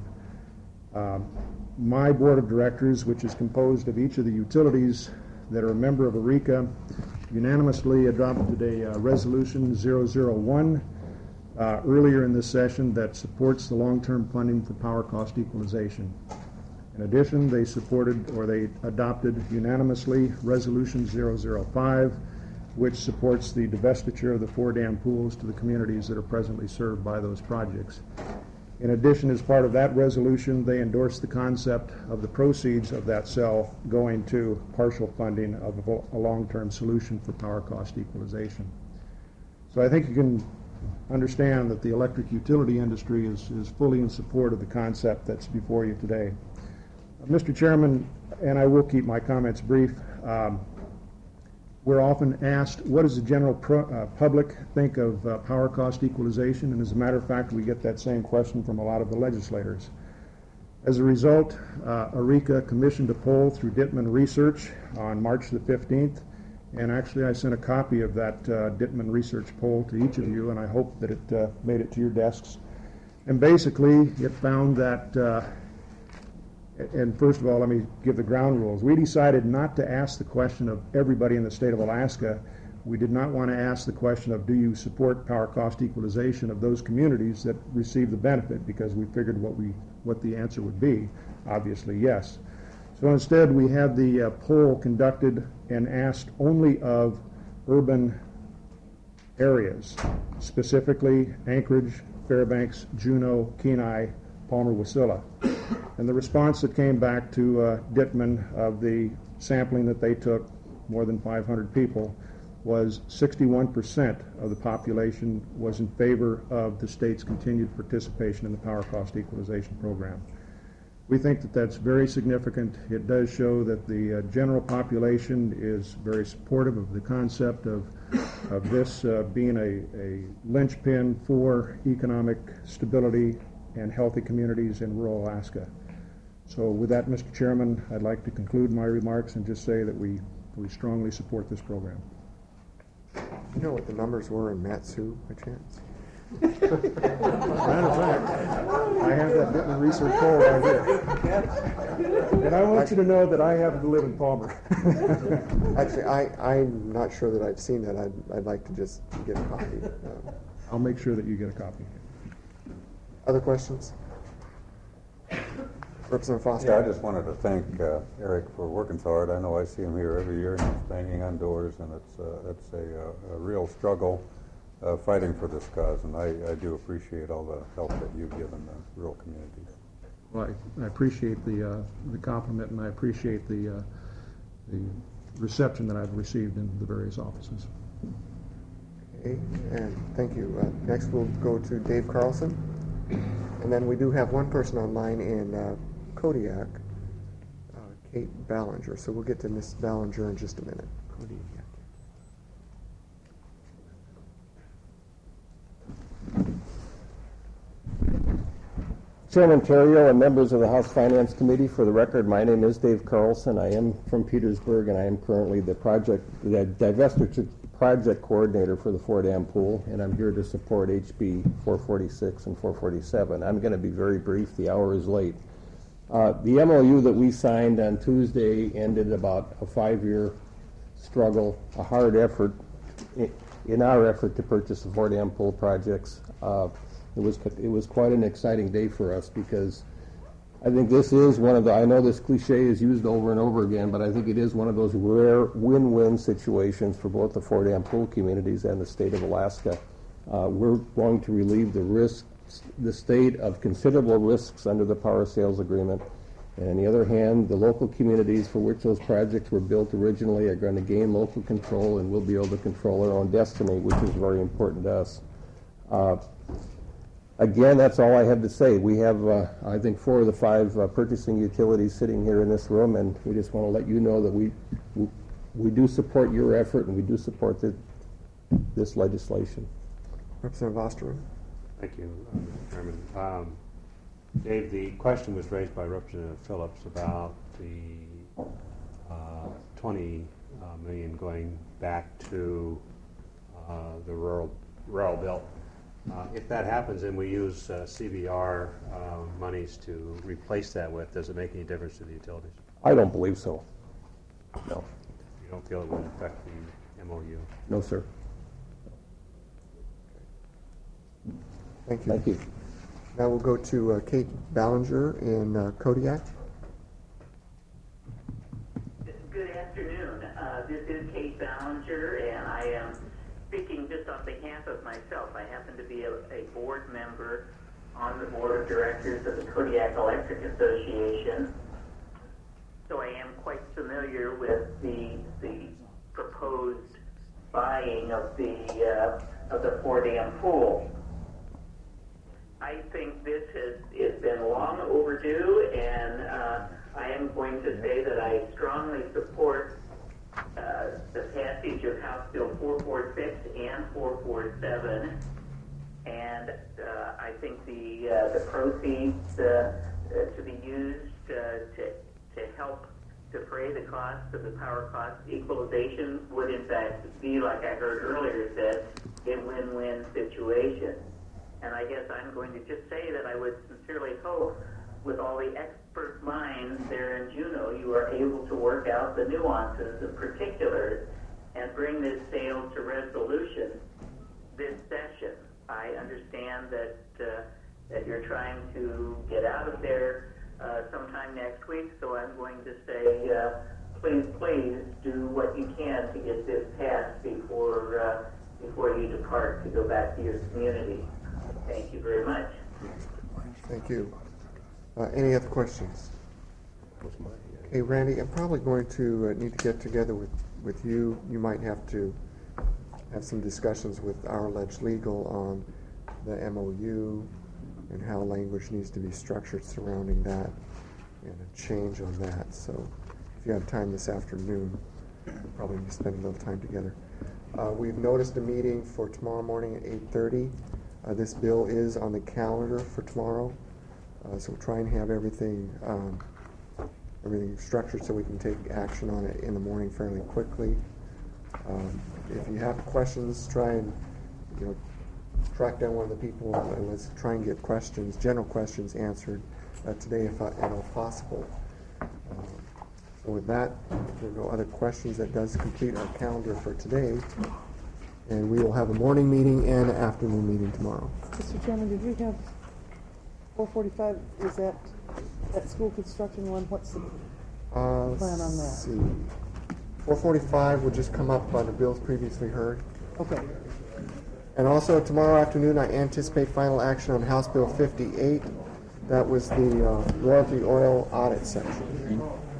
Um, My board of directors, which is composed of each of the utilities that are a member of Eureka, unanimously adopted a uh, resolution zero zero one uh, earlier in this session that supports the long-term funding for power cost equalization. In addition, they supported, or they adopted unanimously, resolution zero zero five, which supports the divestiture of the four-dam pools to the communities that are presently served by those projects. In addition, as part of that resolution, they endorsed the concept of the proceeds of that sale going to partial funding of a long-term solution for power cost equalization. So I think you can understand that the electric utility industry is, is fully in support of the concept that's before you today. Uh, Mister Chairman, and I will keep my comments brief, um, we're often asked, what does the general pro, uh, public think of uh, power cost equalization? And as a matter of fact, we get that same question from a lot of the legislators. As a result, uh, Eureka commissioned a poll through Dittman Research on March the fifteenth. And actually, I sent a copy of that uh, Dittman Research poll to each of you, and I hope that it uh, made it to your desks. And basically, it found that uh, And first of all, let me give the ground rules. We decided not to ask the question of everybody in the state of Alaska. We did not want to ask the question of, do you support power cost equalization of those communities that receive the benefit, because we figured what we what the answer would be. Obviously, yes. So instead, we had the uh, poll conducted and asked only of urban areas, specifically Anchorage, Fairbanks, Juneau, Kenai, Palmer-Wasilla. And the response that came back to uh, Dittman of the sampling that they took, more than five hundred people, was sixty-one percent of the population was in favor of the state's continued participation in the power cost equalization program. We think that that's very significant. It does show that the uh, general population is very supportive of the concept of, of this uh, being a, a linchpin for economic stability and healthy communities in rural Alaska. So with that, Mister Chairman, I'd like to conclude my remarks and just say that we, we strongly support this program. You know what the numbers were in Matsu, by chance? Matter of fact, I have that Dittman Research poll right here. And I want you to know that I happen to live in Palmer. Actually, I, I'm not sure that I've seen that. I'd, I'd like to just get a copy. Um, I'll make sure that you get a copy. Other questions? Representative Foster. Yeah, I just wanted to thank uh, Eric for working so hard. I know I see him here every year, and he's banging on doors, and it's uh, it's a, a real struggle uh, fighting for this cause, and I, I do appreciate all the help that you've given the rural communities. Well, I, I appreciate the uh, the compliment, and I appreciate the uh, the reception that I've received in the various offices. Okay, and thank you. Uh, Next, we'll go to Dave Carlson. And then we do have one person online in uh, Kodiak, uh, Kate Ballinger. So we'll get to Miss Ballinger in just a minute. Kodiak. Chairman Terrio and members of the House Finance Committee, for the record, my name is Dave Carlson. I am from Petersburg, and I am currently the project, the divestiture project coordinator for the Fort Am Pool, and I'm here to support H B four forty-six and four forty-seven. I'm going to be very brief. The hour is late. Uh, the M O U that we signed on Tuesday ended about a five-year struggle, a hard effort in, in our effort to purchase the Fort Am Pool projects. Uh, It was it was quite an exciting day for us because I think this is one of the, I know this cliche is used over and over again, but I think it is one of those rare win-win situations for both the Fort Am Pool communities and the state of Alaska. Uh, we're going to relieve the risks, the state of considerable risks under the power sales agreement. And on the other hand, the local communities for which those projects were built originally are going to gain local control and will be able to control their own destiny, which is very important to us. Uh, Again, that's all I have to say. We have, uh, I think, four of the five uh, purchasing utilities sitting here in this room, and we just want to let you know that we we, we do support your effort and we do support the, this legislation. Representative Osterman. Thank you, uh, Mister Chairman. Um, Dave, the question was raised by Representative Phillips about the uh, twenty uh, million going back to uh, the rural rural belt. Uh, if that happens and we use uh, C V R uh, monies to replace that with, does it make any difference to the utilities? I don't believe so. No. You don't feel it would affect the M O U? No, sir. Thank you. Thank you. Now we'll go to uh, Kate Ballinger in uh, Kodiak. Good afternoon. Uh, this is Kate Ballinger, and I am speaking just on behalf of myself. I happen to be a, a board member on the board of directors of the Kodiak Electric Association, so I am quite familiar with the the proposed buying of the uh, of the Fort Am Pool. I think this has it's been long overdue, and uh, I am going to say that I strongly support Uh, the passage of House Bill four forty-six and four forty-seven, and uh, I think the uh, the proceeds uh, uh, to be used uh, to to help defray the costs of the power cost equalization would in fact be, like I heard earlier said, a win-win situation. And I guess I'm going to just say that I would sincerely hope, with all the expert minds there in Juneau, you are able to work out the nuances and particulars and bring this sale to resolution this session. I understand that uh, that you're trying to get out of there uh, sometime next week, so I'm going to say, uh, please, please do what you can to get this passed before uh, before you depart to go back to your community. Thank you very much. Thank you. Uh, any other questions? Hey, Randy, I'm probably going to uh, need to get together with, with you. You might have to have some discussions with our alleged legal on the M O U and how language needs to be structured surrounding that and a change on that. So if you have time this afternoon, we'll probably need to spend a little time together. Uh, we've noticed a meeting for tomorrow morning at eight thirty. Uh, this bill is on the calendar for tomorrow. Uh, so we'll try and have everything um, everything structured so we can take action on it in the morning fairly quickly. Um, if you have questions, try and you know track down one of the people and let's try and get questions, general questions answered uh, today if at all possible. Uh, so with that, if there are no other questions, that does complete our calendar for today. And we will have a morning meeting and an afternoon meeting tomorrow. Mister Chairman, did we have four forty-five, is that that school construction one? What's the uh, plan on that? Let's see. four forty-five will just come up on the bills previously heard. Okay. And also tomorrow afternoon, I anticipate final action on House Bill fifty-eight. That was the uh, royalty oil audit section.